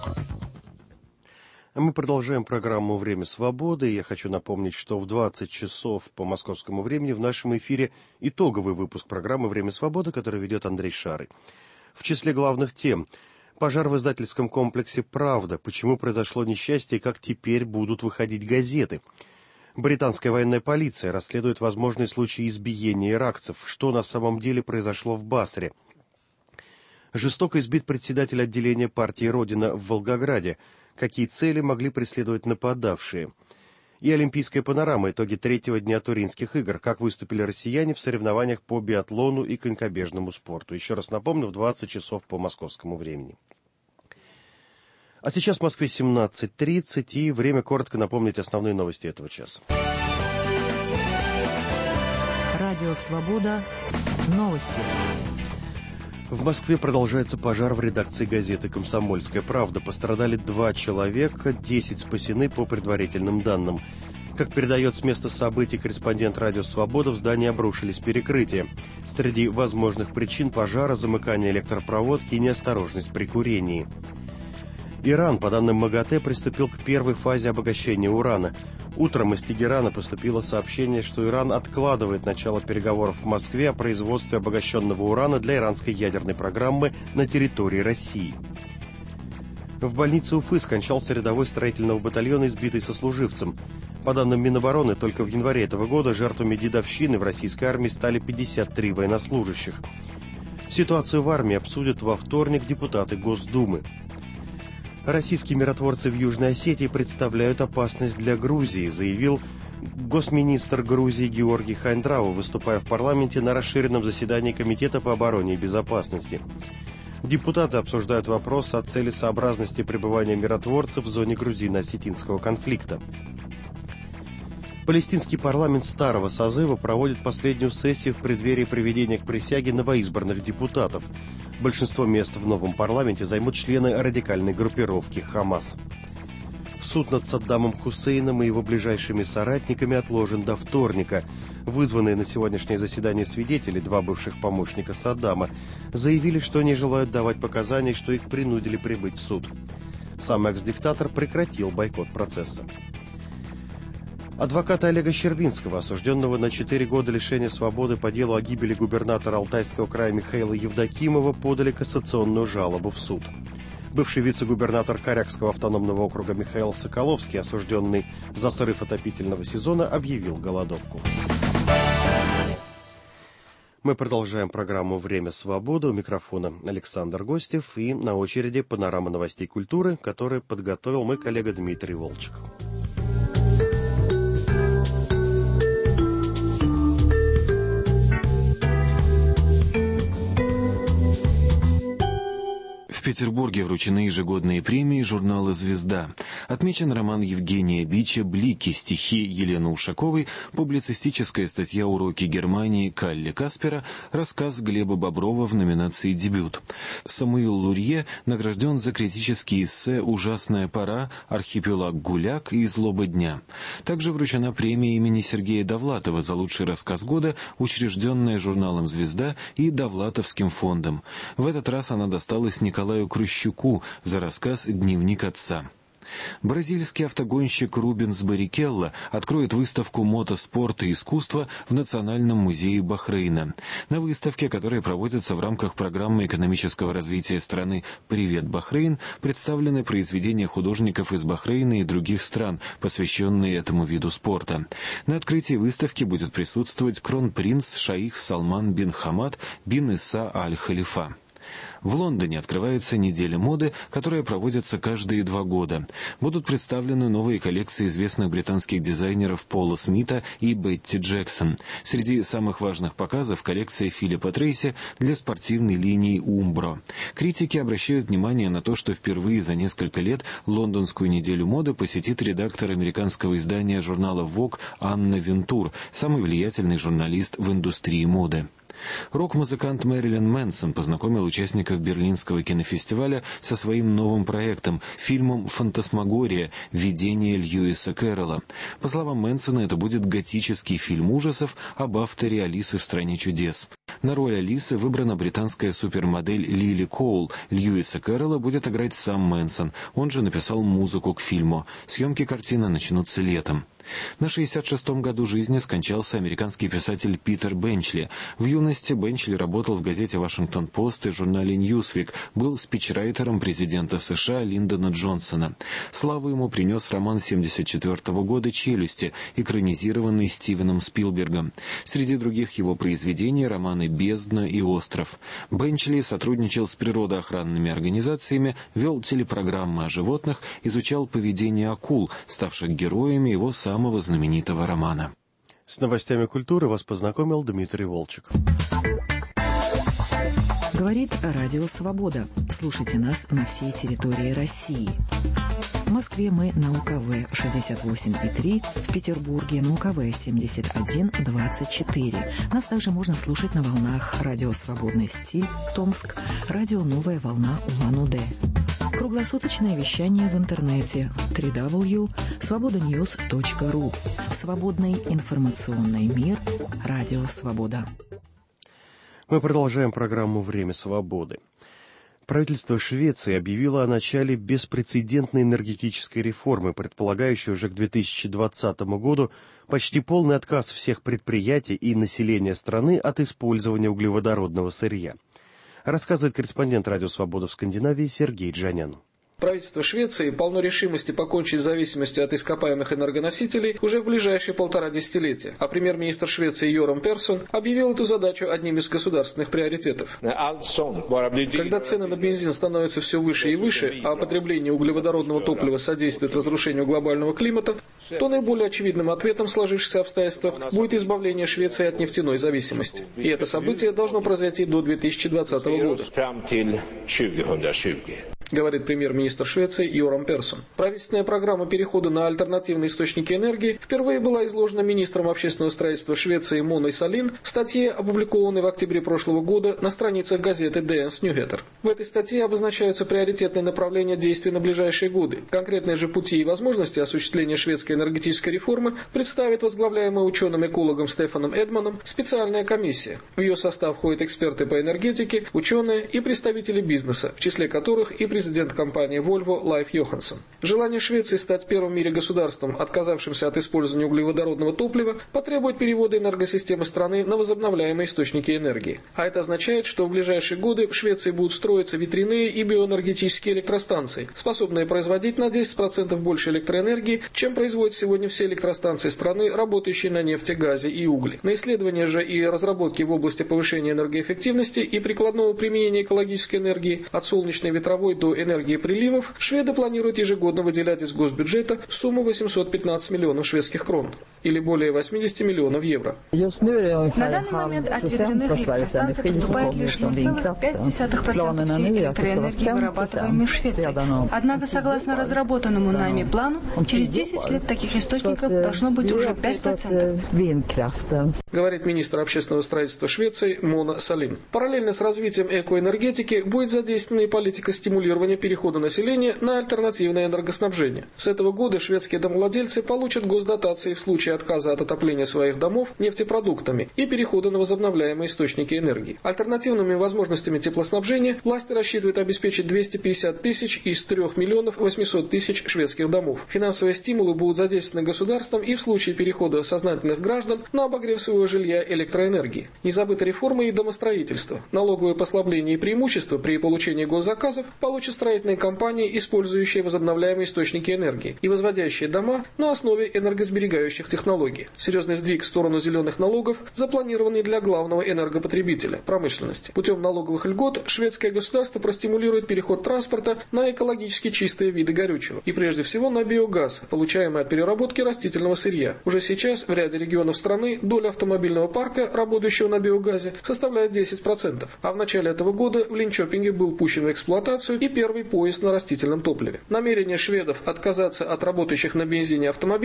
Мы продолжаем программу «Время свободы». Я хочу напомнить, что в 20 часов по московскому времени в нашем эфире итоговый выпуск программы «Время свободы», который ведет Андрей Шарый. В числе главных тем – пожар в издательском комплексе «Правда», почему произошло несчастье и как теперь будут выходить газеты. Британская военная полиция расследует возможные случаи избиения иракцев, что на самом деле произошло в Басре. Жестоко избит председатель отделения партии «Родина» в Волгограде. Какие цели могли преследовать нападавшие? И олимпийская панорама, итоги третьего дня Туринских игр. Как выступили россияне в соревнованиях по биатлону и конькобежному спорту. Еще раз напомню, в 20 часов по московскому времени. А сейчас в Москве 17:30, и время коротко напомнить основные новости этого часа. Радио «Свобода». Новости. В Москве продолжается пожар в редакции газеты «Комсомольская правда». Пострадали 2 человека, 10 спасены по предварительным данным. Как передает с места событий корреспондент «Радио Свобода», в здании обрушились перекрытия. Среди возможных причин пожара – замыкание электропроводки и неосторожность при курении. Иран, по данным МАГАТЭ, приступил к первой фазе обогащения урана. Утром из Тегерана поступило сообщение, что Иран откладывает начало переговоров в Москве о производстве обогащенного урана для иранской ядерной программы на территории России. В больнице Уфы скончался рядовой строительного батальона, избитый сослуживцем. По данным Минобороны, только в январе этого года жертвами дедовщины в российской армии стали 53 военнослужащих. Ситуацию в армии обсудят во вторник депутаты Госдумы. Российские миротворцы в Южной Осетии представляют опасность для Грузии, заявил госминистр Грузии Георгий Хайндрау, выступая в парламенте на расширенном заседании Комитета по обороне и безопасности. Депутаты обсуждают вопрос о целесообразности пребывания миротворцев в зоне грузино-осетинского конфликта. Палестинский парламент старого созыва проводит последнюю сессию в преддверии приведения к присяге новоизбранных депутатов. Большинство мест в новом парламенте займут члены радикальной группировки «Хамас». Суд над Саддамом Хусейном и его ближайшими соратниками отложен до вторника. Вызванные на сегодняшнее заседание свидетели, 2 бывших помощника Саддама, заявили, что не желают давать показаний, что их принудили прибыть в суд. Сам экс-диктатор прекратил бойкот процесса. Адвокаты Олега Щербинского, осужденного на 4 года лишения свободы по делу о гибели губернатора Алтайского края Михаила Евдокимова, подали кассационную жалобу в суд. Бывший вице-губернатор Корякского автономного округа Михаил Соколовский, осужденный за срыв отопительного сезона, объявил голодовку. Мы продолжаем программу «Время свободы». У микрофона Александр Гостев, и на очереди панорама новостей культуры, которую подготовил мой коллега Дмитрий Волчек. В Петербурге вручены ежегодные премии журнала «Звезда». Отмечен роман Евгения Бича «Блики», стихи Елены Ушаковой, публицистическая статья «Уроки Германии» Калле Каспера, рассказ Глеба Боброва в номинации «Дебют». Самуил Лурье награжден за критические эссе «Ужасная пора», «Архипелаг Гуляк» и «Злоба дня». Также вручена премия имени Сергея Довлатова за лучший рассказ года, учрежденная журналом «Звезда» и Довлатовским фондом. В этот раз она досталась Николаю Крыщуку за рассказ «Дневник отца». Бразильский автогонщик Рубенс Баррикелло откроет выставку мотоспорта и искусства в Национальном музее Бахрейна. На выставке, которая проводится в рамках программы экономического развития страны «Привет, Бахрейн», представлены произведения художников из Бахрейна и других стран, посвященные этому виду спорта. На открытии выставки будет присутствовать кронпринц шейх Салман бин Хамад бин Иса аль-Халифа. В Лондоне открывается неделя моды, которая проводится каждые 2 года. Будут представлены новые коллекции известных британских дизайнеров Пола Смита и Бетти Джексон. Среди самых важных показов коллекция Филиппа Трейси для спортивной линии Умбро. Критики обращают внимание на то, что впервые за несколько лет лондонскую неделю моды посетит редактор американского издания журнала Vogue Анна Вентур, самый влиятельный журналист в индустрии моды. Рок-музыкант Мэрилин Мэнсон познакомил участников Берлинского кинофестиваля со своим новым проектом – фильмом «Фантасмагория. Видение Льюиса Кэрролла». По словам Мэнсона, это будет готический фильм ужасов об авторе «Алисы в стране чудес». На роль Алисы выбрана британская супермодель Лили Коул. Льюиса Кэрролла будет играть сам Мэнсон. Он же написал музыку к фильму. Съемки картины начнутся летом. На 66-м году жизни скончался американский писатель Питер Бенчли. В юности Бенчли работал в газете «Вашингтон-Пост» и журнале «Ньюсвик», был спичрайтером президента США Линдона Джонсона. Славу ему принес роман 1974 года «Челюсти», экранизированный Стивеном Спилбергом. Среди других его произведений романы «Бездна» и «Остров». Бенчли сотрудничал с природоохранными организациями, вел телепрограммы о животных, изучал поведение акул, ставших героями его самого знаменитого романа. С новостями культуры вас познакомил Дмитрий Волчек. Говорит Радио Свобода. Слушайте нас на всей территории России. В Москве мы на УКВ 68,3, в Петербурге на УКВ 71,24. Нас также можно слушать на волнах Радио Свободный стиль, Томск, Радио Новая волна Улан-Удэ. Круглосуточное вещание в интернете www.svobodanews.ru. Свободный информационный мир. Радио Свобода. Мы продолжаем программу «Время свободы». Правительство Швеции объявило о начале беспрецедентной энергетической реформы, предполагающей уже к 2020 году почти полный отказ всех предприятий и населения страны от использования углеводородного сырья. Рассказывает корреспондент «Радио Свобода» в Скандинавии Сергей Джанян. Правительство Швеции полно решимости покончить с зависимостью от ископаемых энергоносителей уже в ближайшие 1,5 десятилетия, а премьер-министр Швеции Йоран Персон объявил эту задачу одним из государственных приоритетов. Когда цены на бензин становятся все выше и выше, а потребление углеводородного топлива содействует разрушению глобального климата, то наиболее очевидным ответом в сложившихся обстоятельствах будет избавление Швеции от нефтяной зависимости. И это событие должно произойти до 2020 года. Говорит премьер-министр Швеции Йоран Персон. Правительственная программа перехода на альтернативные источники энергии впервые была изложена министром общественного строительства Швеции Моной Салин в статье, опубликованной в октябре прошлого года на страницах газеты Dagens Nyheter. В этой статье обозначаются приоритетные направления действий на ближайшие годы. Конкретные же пути и возможности осуществления шведской энергетической реформы представит возглавляемая ученым-экологом Стефаном Эдманом специальная комиссия. В ее состав входят эксперты по энергетике, ученые и представители бизнеса, в числе которых и президент компании Volvo Лайф Йоханссон. Желание Швеции стать первым в мире государством, отказавшимся от использования углеводородного топлива, потребует перевода энергосистемы страны на возобновляемые источники энергии. А это означает, что в ближайшие годы в Швеции будут строиться ветряные и биоэнергетические электростанции, способные производить на 10% больше электроэнергии, чем производят сегодня все электростанции страны, работающие на нефти, газе и угле. На исследования же и разработки в области повышения энергоэффективности и прикладного применения экологической энергии от солнечной и ветровой до энергии приливов, шведы планируют ежегодно выделять из госбюджета сумму 815 миллионов шведских крон, или более 80 миллионов евро. На данный момент от ветряных электростанций поступает лишь 0,5% всей электроэнергии, вырабатываемой в Швеции. Однако, согласно разработанному нами плану, через 10 лет таких источников должно быть уже 5%. Говорит министр общественного строительства Швеции Мона Салин. Параллельно с развитием экоэнергетики будет задействована и политика стимулирования перехода населения на альтернативное энергоснабжение. С этого года шведские домовладельцы получат госдотации в случае отказа от отопления своих домов нефтепродуктами и перехода на возобновляемые источники энергии. Альтернативными возможностями теплоснабжения власти рассчитывают обеспечить 250 тысяч из 3 миллионов 800 тысяч шведских домов. Финансовые стимулы будут задействованы государством и в случае перехода сознательных граждан на обогрев своего жилья электроэнергии. Не забыта реформа и домостроительства. Налоговые послабления и преимущества при получении госзаказов получат строительные компании, использующие возобновляемые источники энергии и возводящие дома на основе энергосберегающих технологий. Серьезный сдвиг в сторону зеленых налогов запланированный для главного энергопотребителя – промышленности. Путем налоговых льгот шведское государство простимулирует переход транспорта на экологически чистые виды горючего и прежде всего на биогаз, получаемый от переработки растительного сырья. Уже сейчас в ряде регионов страны доля автомобильного парка, работающего на биогазе, составляет 10%, а в начале этого года в Линчопинге был пущен в эксплуатацию и первый поезд на растительном топливе. Намерение шведов отказаться от работающих на бензине автомобилей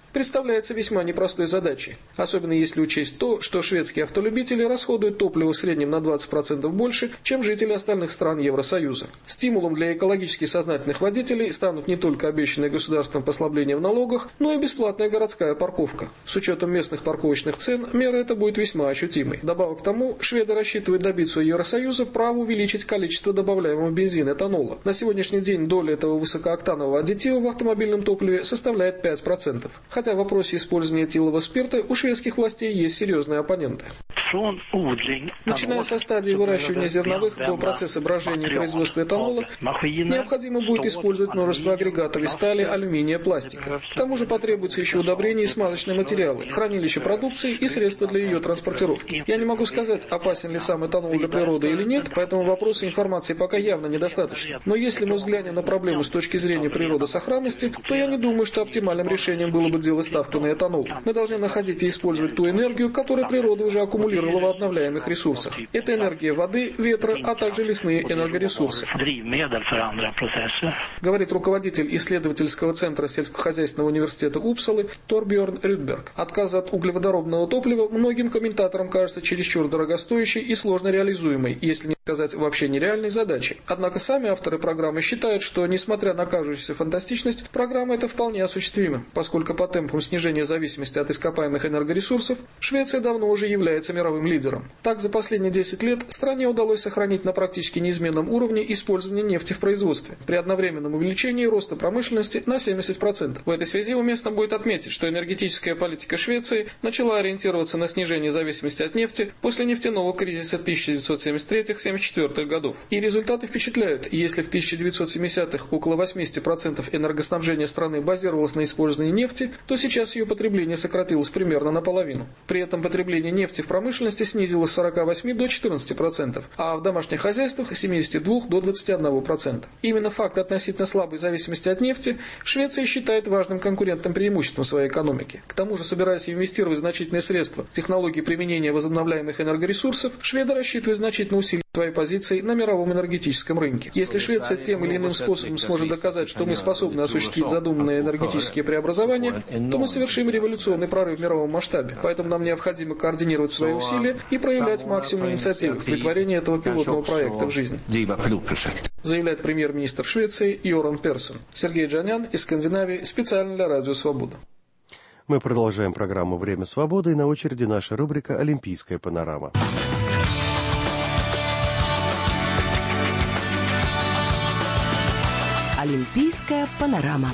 представляется весьма непростой задачей, особенно если учесть то, что шведские автолюбители расходуют топливо в среднем на 20% больше, чем жители остальных стран Евросоюза. Стимулом для экологически сознательных водителей станут не только обещанные государством послабления в налогах, но и бесплатная городская парковка. С учетом местных парковочных цен, мера эта будет весьма ощутимой. Добавок к тому, шведы рассчитывают добиться у Евросоюза права увеличить количество добавляемого бензина этанола. На сегодняшний день доля этого высокооктанового аддитива в автомобильном топливе составляет 5%. Хотя в вопросе использования этилового спирта у шведских властей есть серьезные оппоненты. Начиная со стадии выращивания зерновых до процесса брожения и производства этанола, необходимо будет использовать множество агрегатов из стали, алюминия, пластика. К тому же потребуется еще удобрения и смазочные материалы, хранилище продукции и средства для ее транспортировки. Я не могу сказать, опасен ли сам этанол для природы или нет, поэтому вопроса информации пока явно недостаточно. Но если мы взглянем на проблему с точки зрения природосохранности, то я не думаю, что оптимальным решением было бы делать ставку на этанол. Мы должны находить и использовать ту энергию, которую природа уже аккумулировала в обновляемых ресурсах. Это энергия воды, ветра, а также лесные энергоресурсы. Говорит руководитель исследовательского центра сельскохозяйственного университета Упсалы Торбьерн Рюдберг. Отказ от углеводородного топлива многим комментаторам кажется чересчур дорогостоящей и сложно реализуемой, если не сказать вообще нереальной задачей. Однако сами авторы программы считают, что, несмотря на кажущуюся фантастичность, программа эта вполне осуществима, поскольку по темпам снижения зависимости от ископаемых энергоресурсов Швеция давно уже является мировым лидером. Так, за последние 10 лет стране удалось сохранить на практически неизменном уровне использование нефти в производстве, при одновременном увеличении роста промышленности на 70%. В этой связи уместно будет отметить, что энергетическая политика Швеции начала ориентироваться на снижение зависимости от нефти после нефтяного кризиса 1973-74 годов. И результаты впечатляют. Если в 1970-х около 80% энергоснабжения страны базировалось на использовании нефти, то сейчас ее потребление сократилось примерно наполовину. При этом потребление нефти в промышленности снизилось с 48 до 14%, а в домашних хозяйствах с 72 до 21%. Именно факт относительно слабой зависимости от нефти Швеция считает важным конкурентным преимуществом своей экономики. К тому же, собираясь инвестировать значительные средства в технологии применения возобновляемых энергоресурсов, шведы рассчитывают значительно усилить свои позиции на мировом энергетическом рынке. Если Швеция тем или иным способом сможет доказать, что мы способны осуществить задуманные энергетические преобразования, то мы совершим революционный прорыв в мировом масштабе. Поэтому нам необходимо координировать свои усилия и проявлять максимум инициативы в претворении этого пилотного проекта в жизнь, заявляет премьер-министр Швеции Йоран Персон. Сергей Джанян из Скандинавии специально для Радио Свобода. Мы продолжаем программу «Время свободы», и на очереди наша рубрика «Олимпийская панорама». Олимпийская панорама.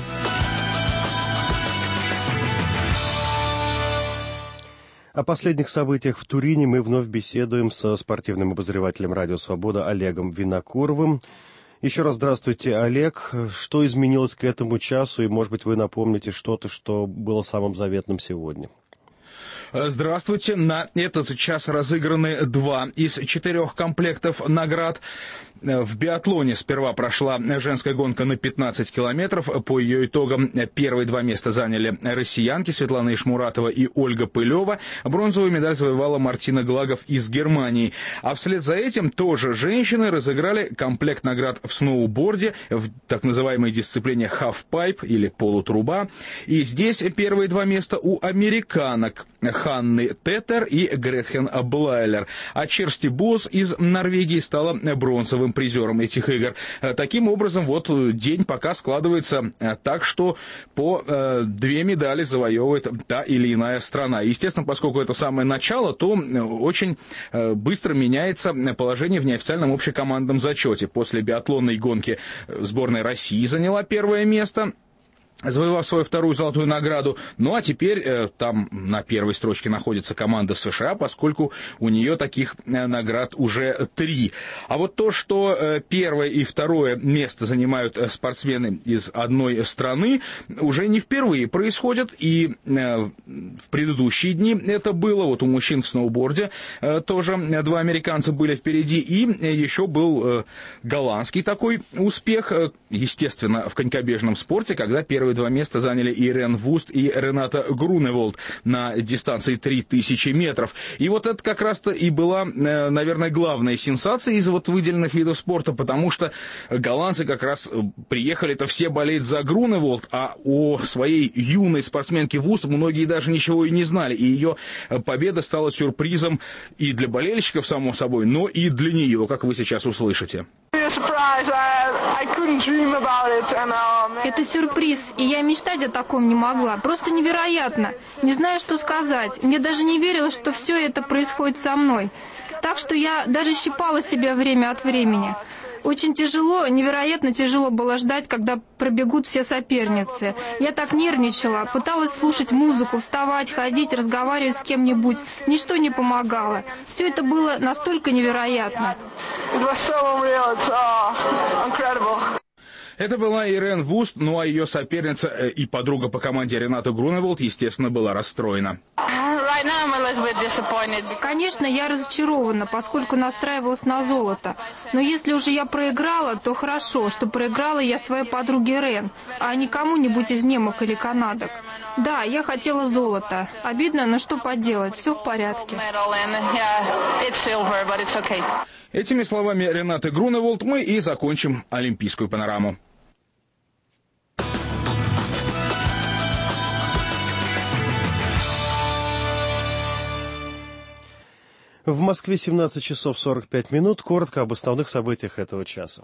О последних событиях в Турине мы вновь беседуем со спортивным обозревателем «Радио Свобода» Олегом Винокуровым. Еще раз здравствуйте, Олег. Что изменилось к этому часу? И, может быть, вы напомните что-то, что было самым заветным сегодня? Здравствуйте. На этот час разыграны 2 из 4 комплектов наград. В биатлоне сперва прошла женская гонка на 15 километров. По ее итогам первые 2 места заняли россиянки Светлана Ишмуратова и Ольга Пылева. Бронзовую медаль завоевала Мартина Глагов из Германии. А вслед за этим тоже женщины разыграли комплект наград в сноуборде, в так называемой дисциплине halfpipe или полутруба. И здесь первые 2 места у американок Ханны Тетер и Гретхен Блайлер. А Черсти Бос из Норвегии стала бронзовым призером этих игр. Таким образом, вот день пока складывается так, что по 2 медали завоевывает та или иная страна. Естественно, поскольку это самое начало, то очень быстро меняется положение в неофициальном общекомандном зачете. После биатлонной гонки сборная России заняла 1 место, завоевав свою 2-ю золотую награду. Ну а теперь там на первой строчке находится команда США, поскольку у нее таких наград уже 3. А вот то, что 1-е и 2-е место занимают спортсмены из одной страны, уже не впервые происходит. И в предыдущие дни это было. Вот у мужчин в сноуборде тоже 2 американца были впереди. И еще был голландский такой успех, естественно, в конькобежном спорте, когда первый Первые два места заняли Ирен Вуст и Рената Груневолд на дистанции 3000 метров. И вот это как раз-то и была, наверное, главная сенсация из вот выделенных видов спорта, потому что голландцы как раз приехали-то все болеть за Груневолд, а о своей юной спортсменке Вуст многие даже ничего и не знали. И ее победа стала сюрпризом и для болельщиков, само собой, но и для нее, как вы сейчас услышите. Это сюрприз, и я мечтать о таком не могла. Просто невероятно. Не знаю, что сказать. Мне даже не верилось, что все это происходит со мной. Так что я даже щипала себя время от времени. Очень тяжело, невероятно тяжело было ждать, когда пробегут все соперницы. Я так нервничала, пыталась слушать музыку, вставать, ходить, разговаривать с кем-нибудь. Ничто не помогало. Все это было настолько невероятно. Это была Ирен Вуст, ну а ее соперница и подруга по команде Рената Груневолд, естественно, была расстроена. Конечно, я разочарована, поскольку настраивалась на золото. Но если уже я проиграла, то хорошо, что проиграла я своей подруге Рен, а не кому-нибудь из немок или канадок. Да, я хотела золото. Обидно, но что поделать, все в порядке. Этими словами Ренаты Груневолд мы и закончим Олимпийскую панораму. В Москве 17 часов 45 минут. Коротко об основных событиях этого часа.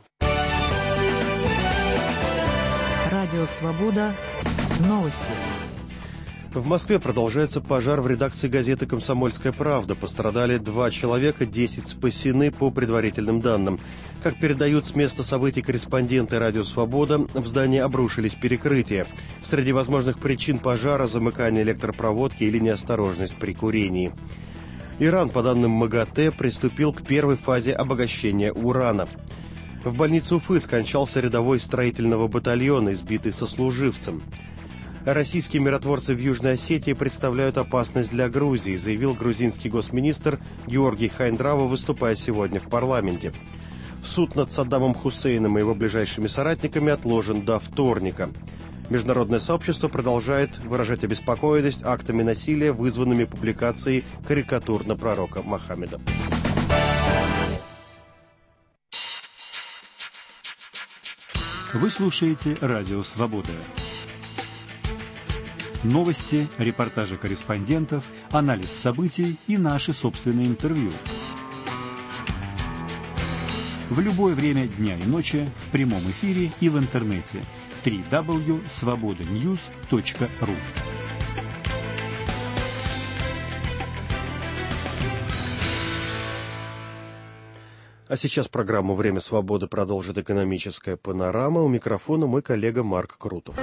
Радио «Свобода». Новости. В Москве продолжается пожар в редакции газеты «Комсомольская правда». Пострадали 2 человека, 10 спасены по предварительным данным. Как передают с места событий корреспонденты «Радио Свобода», в здании обрушились перекрытия. Среди возможных причин пожара – замыкание электропроводки или неосторожность при курении. Иран, по данным МАГАТЭ, приступил к первой фазе обогащения урана. В больнице Уфы скончался рядовой строительного батальона, избитый сослуживцем. Российские миротворцы в Южной Осетии представляют опасность для Грузии, заявил грузинский госминистр Георгий Хайндраво, выступая сегодня в парламенте. Суд над Саддамом Хусейном и его ближайшими соратниками отложен до вторника. Международное сообщество продолжает выражать обеспокоенность актами насилия, вызванными публикацией карикатур на пророка Мохаммеда. Вы слушаете «Радио Свобода». Новости, репортажи корреспондентов, анализ событий и наши собственные интервью. В любое время дня и ночи, в прямом эфире и в интернете. www.svobodanews.ru. А сейчас программу «Время свободы» продолжит экономическая панорама. У микрофона мой коллега Марк Крутов.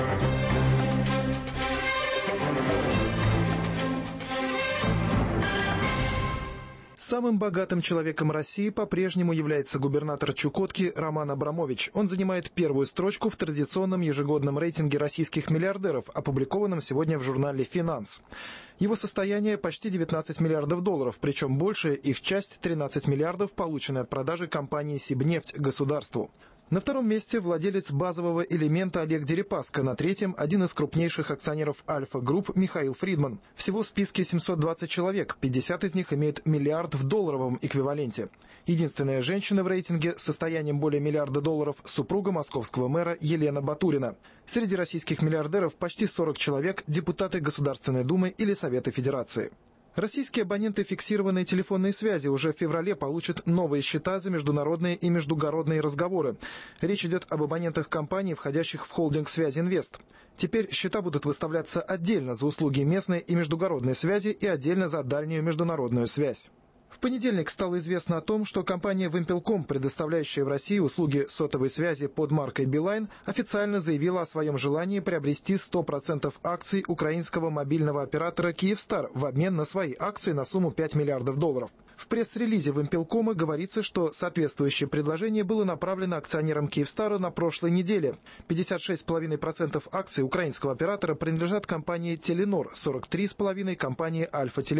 Самым богатым человеком России по-прежнему является губернатор Чукотки Роман Абрамович. Он занимает первую строчку в традиционном ежегодном рейтинге российских миллиардеров, опубликованном сегодня в журнале «Финанс». Его состояние почти 19 миллиардов долларов, причем большая их часть, 13 миллиардов, полученная от продажи компании «Сибнефть» государству. На втором месте владелец базового элемента Олег Дерипаска, на третьем – один из крупнейших акционеров Альфа Групп Михаил Фридман. Всего в списке 720 человек, 50 из них имеют миллиард в долларовом эквиваленте. Единственная женщина в рейтинге с состоянием более миллиарда долларов – супруга московского мэра Елена Батурина. Среди российских миллиардеров почти 40 человек – депутаты Государственной Думы или Совета Федерации. Российские абоненты фиксированной телефонной связи уже в феврале получат новые счета за международные и междугородные разговоры. Речь идет об абонентах компаний, входящих в холдинг «Связинвест». Теперь счета будут выставляться отдельно за услуги местной и междугородной связи и отдельно за дальнюю международную связь. В понедельник стало известно о том, что компания «Вимпелком», предоставляющая в России услуги сотовой связи под маркой «Билайн», официально заявила о своем желании приобрести 100% акций украинского мобильного оператора «Киевстар» в обмен на свои акции на сумму 5 миллиардов долларов. В пресс-релизе «Вимпелкома» говорится, что соответствующее предложение было направлено акционерам «Киевстара» на прошлой неделе. 56,5% акций украинского оператора принадлежат компании «Теленор», 43,5% компании «Альфа Телеком».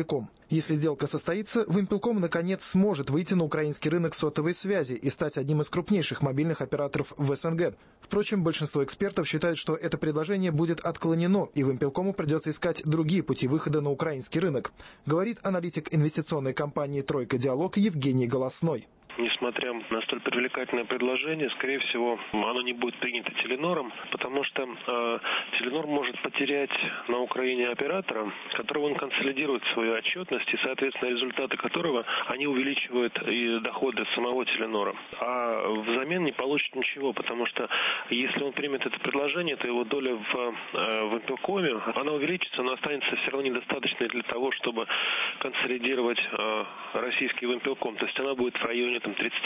Если сделка состоится, Вимпелком наконец сможет выйти на украинский рынок сотовой связи и стать одним из крупнейших мобильных операторов в СНГ. Впрочем, большинство экспертов считают, что это предложение будет отклонено, и Вимпелкому придется искать другие пути выхода на украинский рынок, говорит аналитик инвестиционной компании «Тройка Диалог» Евгений Голосной. Несмотря на столь привлекательное предложение, скорее всего, оно не будет принято Теленором, потому что Теленор может потерять на Украине оператора, которого он консолидирует свою отчетность, и, соответственно, результаты которого они увеличивают и доходы самого Теленора. А взамен не получит ничего, потому что если он примет это предложение, то его доля в Вимпелкоме, она увеличится, но останется все равно недостаточной для того, чтобы консолидировать российский Вимпелком. То есть она будет в районе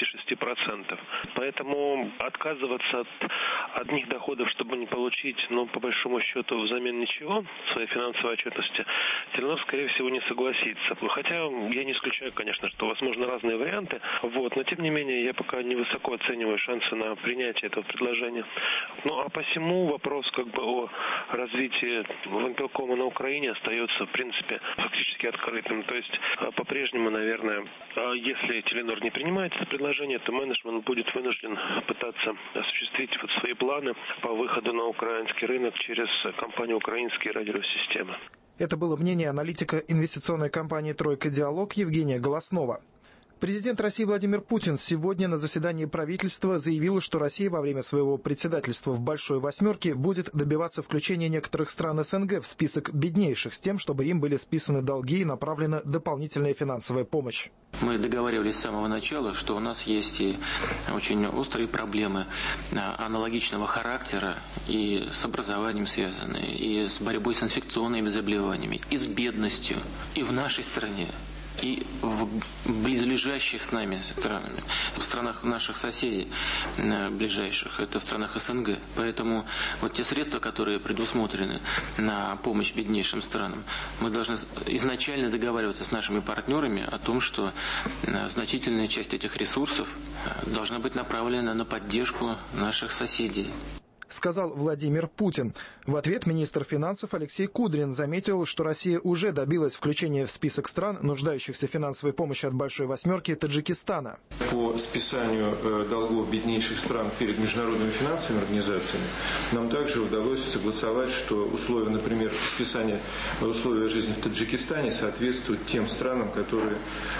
36%. Поэтому отказываться от одних доходов, чтобы не получить, по большому счету, взамен ничего в своей финансовой отчетности, Теленор, скорее всего, не согласится. Хотя я не исключаю, конечно, что возможны разные варианты, но тем не менее я пока невысоко оцениваю шансы на принятие этого предложения. А посему вопрос о развитии Вимпелкома на Украине остается, в принципе, фактически открытым. То есть по-прежнему, наверное, если Теленор не принимает это предложение, то менеджмент будет вынужден пытаться осуществить свои планы по выходу на украинский рынок через компанию «Украинские радиосистемы». Это было мнение аналитика инвестиционной компании «Тройка Диалог» Евгения Голоснова. Президент России Владимир Путин сегодня на заседании правительства заявил, что Россия во время своего председательства в «Большой восьмерке» будет добиваться включения некоторых стран СНГ в список беднейших с тем, чтобы им были списаны долги и направлена дополнительная финансовая помощь. Мы договаривались с самого начала, что у нас есть и очень острые проблемы аналогичного характера, и с образованием связанные, и с борьбой с инфекционными заболеваниями, и с бедностью, и в нашей стране, и в близлежащих с нами странами, в странах наших соседей ближайших, это в странах СНГ. Поэтому те средства, которые предусмотрены на помощь беднейшим странам, мы должны изначально договариваться с нашими партнерами о том, что значительная часть этих ресурсов должна быть направлена на поддержку наших соседей. Сказал Владимир Путин. В ответ министр финансов Алексей Кудрин заметил, что Россия уже добилась включения в список стран, нуждающихся в финансовой помощи от «Большой восьмерки» Таджикистана. По списанию долгов беднейших стран перед международными финансовыми организациями нам также удалось согласовать, что условия, например, списания условия жизни в Таджикистане соответствуют тем странам, которые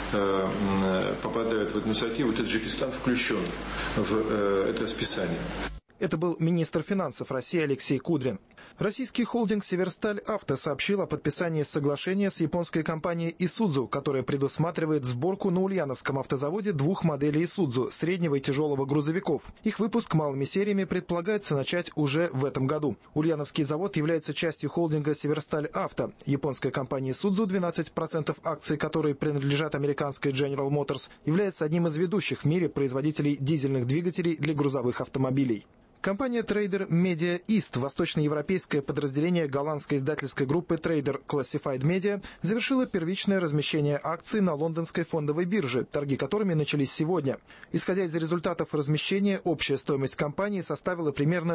попадают в эту инициативу. Таджикистан включен в это списание. Это был министр финансов России Алексей Кудрин. Российский холдинг «Северсталь Авто» сообщил о подписании соглашения с японской компанией «Исудзу», которая предусматривает сборку на Ульяновском автозаводе 2 моделей «Исудзу» среднего и тяжелого грузовиков. Их выпуск малыми сериями предполагается начать уже в этом году. Ульяновский завод является частью холдинга «Северсталь Авто». Японская компания «Исудзу», 12% акций которой принадлежат американской General Motors, является одним из ведущих в мире производителей дизельных двигателей для грузовых автомобилей. Компания Trader Media East, восточноевропейское подразделение голландской издательской группы Trader Classified Media, завершила первичное размещение акций на лондонской фондовой бирже, торги которыми начались сегодня. Исходя из результатов размещения, общая стоимость компании составила примерно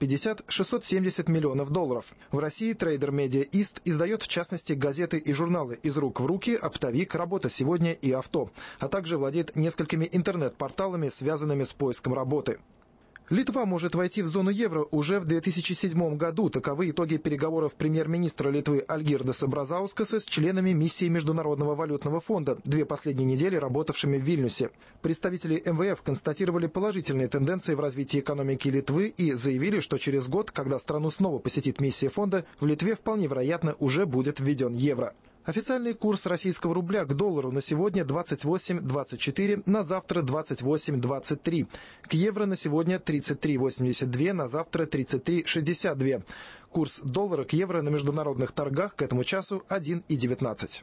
650-670 миллионов долларов. В России Trader Media East издает в частности газеты и журналы «Из рук в руки», «Оптовик», «Работа сегодня» и «Авто», а также владеет несколькими интернет-порталами, связанными с поиском работы. Литва может войти в зону евро уже в 2007 году. Таковы итоги переговоров премьер-министра Литвы Альгирдаса Бразаускаса с членами миссии Международного валютного фонда, 2 последние недели работавшими в Вильнюсе. Представители МВФ констатировали положительные тенденции в развитии экономики Литвы и заявили, что через год, когда страну снова посетит миссия фонда, в Литве вполне вероятно уже будет введен евро. Официальный курс российского рубля к доллару на сегодня 28.24, на завтра 28.23. К евро на сегодня 33.82, на завтра 33.62. Курс доллара к евро на международных торгах к этому часу 1.19.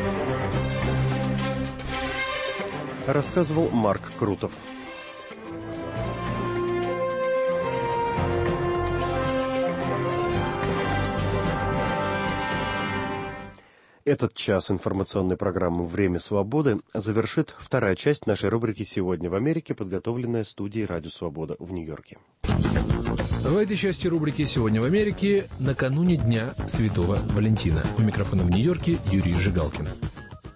Рассказывал Марк Крутов. Этот час информационной программы «Время свободы» завершит вторая часть нашей рубрики «Сегодня в Америке», подготовленная студией «Радио Свобода» в Нью-Йорке. В этой части рубрики «Сегодня в Америке» накануне Дня Святого Валентина. У микрофона в Нью-Йорке Юрий Жигалкин.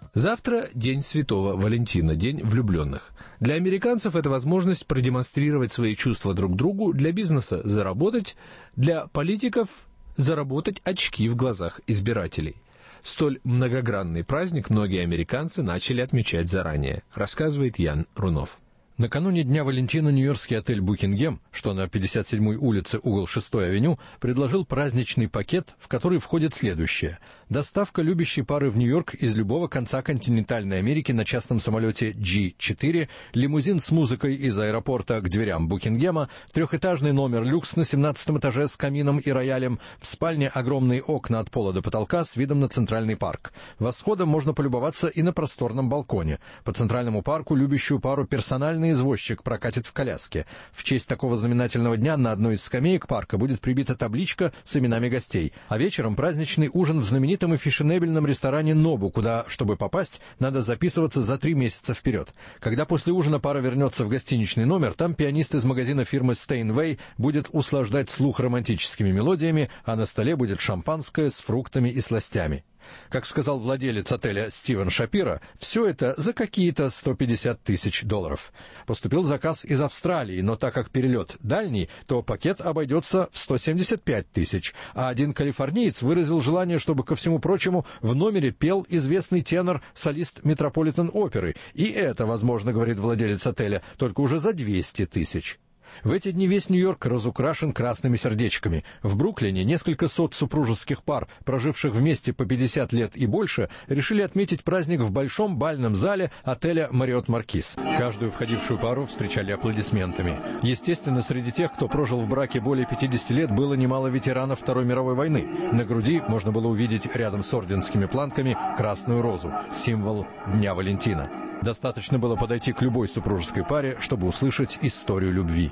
Завтра День Святого Валентина, День влюбленных. Для американцев это возможность продемонстрировать свои чувства друг другу, для бизнеса заработать, для политиков заработать очки в глазах избирателей. Столь многогранный праздник многие американцы начали отмечать заранее, рассказывает Ян Рунов. Накануне Дня Валентина нью-йоркский отель «Букингем», что на 57-й улице, угол 6-й авеню, предложил праздничный пакет, в который входит следующее. Доставка любящей пары в Нью-Йорк из любого конца континентальной Америки на частном самолете G4, лимузин с музыкой из аэропорта к дверям Букингема, трехэтажный номер люкс на 17-м этаже с камином и роялем, в спальне огромные окна от пола до потолка с видом на Центральный парк. Восходом можно полюбоваться и на просторном балконе. По Центральному парку любящую пару персональный извозчик прокатит в коляске. В честь такого знаменательного дня на одной из скамеек парка будет прибита табличка с именами гостей. А вечером праздничный ужин в знаменитом и фешенебельном ресторане «Нобу», куда, чтобы попасть, надо записываться за 3 месяца вперед. Когда после ужина пара вернется в гостиничный номер, там пианист из магазина фирмы Steinway будет услаждать слух романтическими мелодиями, а на столе будет шампанское с фруктами и сластями. Как сказал владелец отеля Стивен Шапиро, все это за какие-то $150 тысяч. Поступил заказ из Австралии, но так как перелет дальний, то пакет обойдется в 175 тысяч. А один калифорниец выразил желание, чтобы, ко всему прочему, в номере пел известный тенор, солист Метрополитен-оперы. И это, возможно, говорит владелец отеля, только уже за 200 тысяч. В эти дни весь Нью-Йорк разукрашен красными сердечками. В Бруклине несколько сот супружеских пар, проживших вместе по 50 лет и больше, решили отметить праздник в большом бальном зале отеля «Мариотт Маркиз». Каждую входившую пару встречали аплодисментами. Естественно, среди тех, кто прожил в браке более 50 лет, было немало ветеранов Второй мировой войны. На груди можно было увидеть рядом с орденскими планками красную розу, символ Дня Валентина. Достаточно было подойти к любой супружеской паре, чтобы услышать историю любви.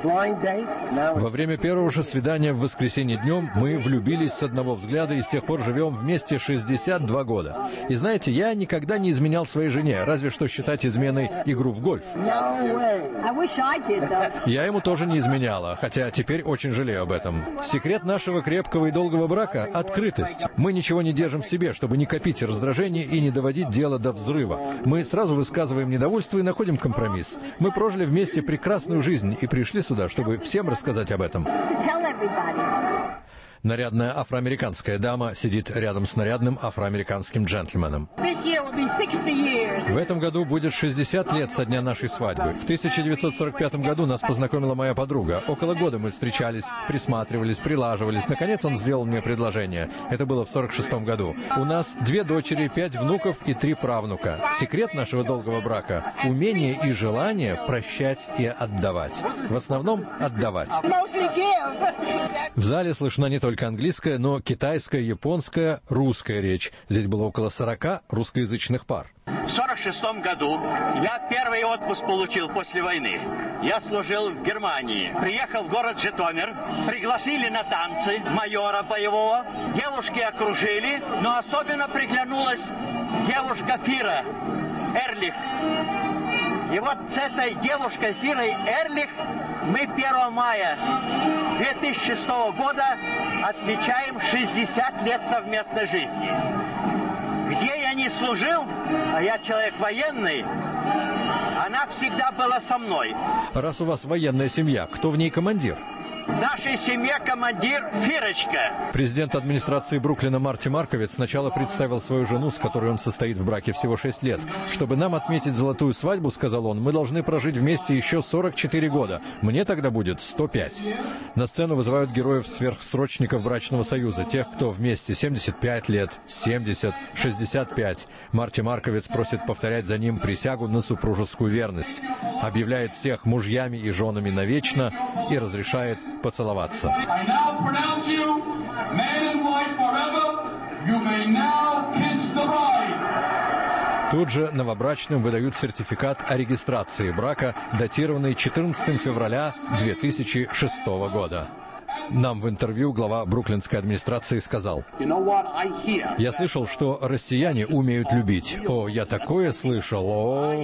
Во время первого же свидания в воскресенье днем мы влюбились с одного взгляда и с тех пор живем вместе 62 года. И знаете, я никогда не изменял своей жене, разве что считать изменой игру в гольф. Я ему тоже не изменяла, хотя теперь очень жалею об этом. Секрет нашего крепкого и долгого брака – открытость. Мы ничего не держим в себе, чтобы не копить раздражение и не доводить дело до взрыва. Мы сразу высказываем недовольство и находим компромисс. Мы прожили вместе прекрасную жизнь и пришли сюда, чтобы всем рассказать об этом. Нарядная афроамериканская дама сидит рядом с нарядным афроамериканским джентльменом. В этом году будет 60 лет со дня нашей свадьбы. В 1945 году нас познакомила моя подруга. Около года мы встречались, присматривались, прилаживались. Наконец он сделал мне предложение. Это было в 1946 году. У нас 2 дочери, 5 внуков и 3 правнука. Секрет нашего долгого брака – умение и желание прощать и отдавать. В основном отдавать. В зале слышна не только английская, но китайская, японская, русская речь. Здесь было около 40 русскоязычных пар. В 1946 году я первый отпуск получил после войны. Я служил в Германии. Приехал в город Житомир, пригласили на танцы майора боевого. Девушки окружили, но особенно приглянулась девушка Фира Эрлих. И вот с этой девушкой Фирой Эрлих мы 1 мая 2006 года отмечаем 60 лет совместной жизни. Где я не служил, а я человек военный, она всегда была со мной. Раз у вас военная семья, кто в ней командир? В нашей семье командир Фирочка. Президент администрации Бруклина Марти Марковец сначала представил свою жену, с которой он состоит в браке всего 6 лет. «Чтобы нам отметить золотую свадьбу, — сказал он, — мы должны прожить вместе еще 44 года. Мне тогда будет 105. На сцену вызывают героев-сверхсрочников брачного союза, тех, кто вместе 75 лет, 70, 65. Марти Марковец просит повторять за ним присягу на супружескую верность, объявляет всех мужьями и женами навечно и разрешает поцеловаться. Тут же новобрачным выдают сертификат о регистрации брака, датированный 14 февраля 2006 года. Нам в интервью глава бруклинской администрации сказал: «Я слышал, что россияне умеют любить. О, я такое слышал, о...»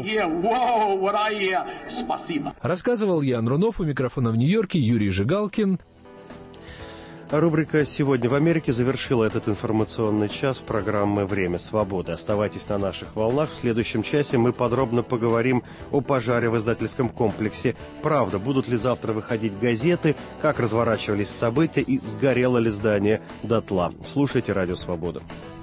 Рассказывал Ян Рунов, у микрофона в Нью-Йорке Юрий Жигалкин. Рубрика «Сегодня в Америке» завершила этот информационный час программы «Время свободы». Оставайтесь на наших волнах. В следующем часе мы подробно поговорим о пожаре в издательском комплексе «Правда». Будут ли завтра выходить газеты, как разворачивались события и сгорело ли здание дотла. Слушайте «Радио Свобода».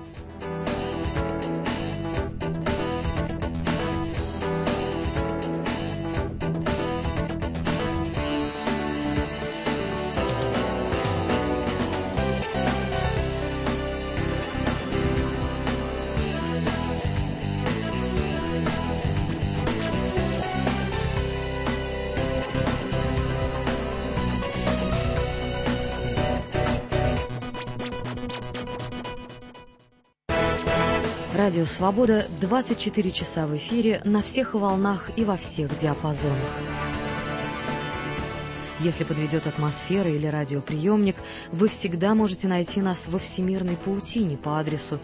Радио «Свобода» 24 часа в эфире на всех волнах и во всех диапазонах. Если подведет атмосфера или радиоприемник, вы всегда можете найти нас во всемирной паутине по адресу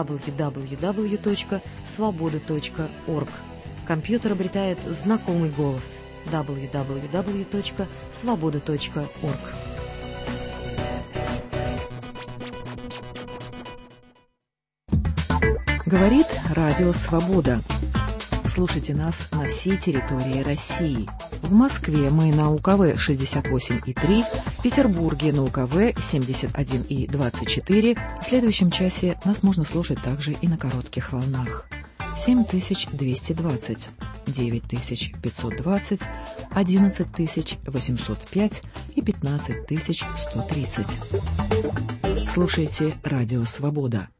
www.svoboda.org. Компьютер обретает знакомый голос www.svoboda.org. Говорит Радио Свобода. Слушайте нас на всей территории России. В Москве мы на УКВ 68,3, в Петербурге на УКВ 71,24. В следующем часе нас можно слушать также и на коротких волнах. 7220, 9520, 11805 и 15130. Слушайте Радио Свобода.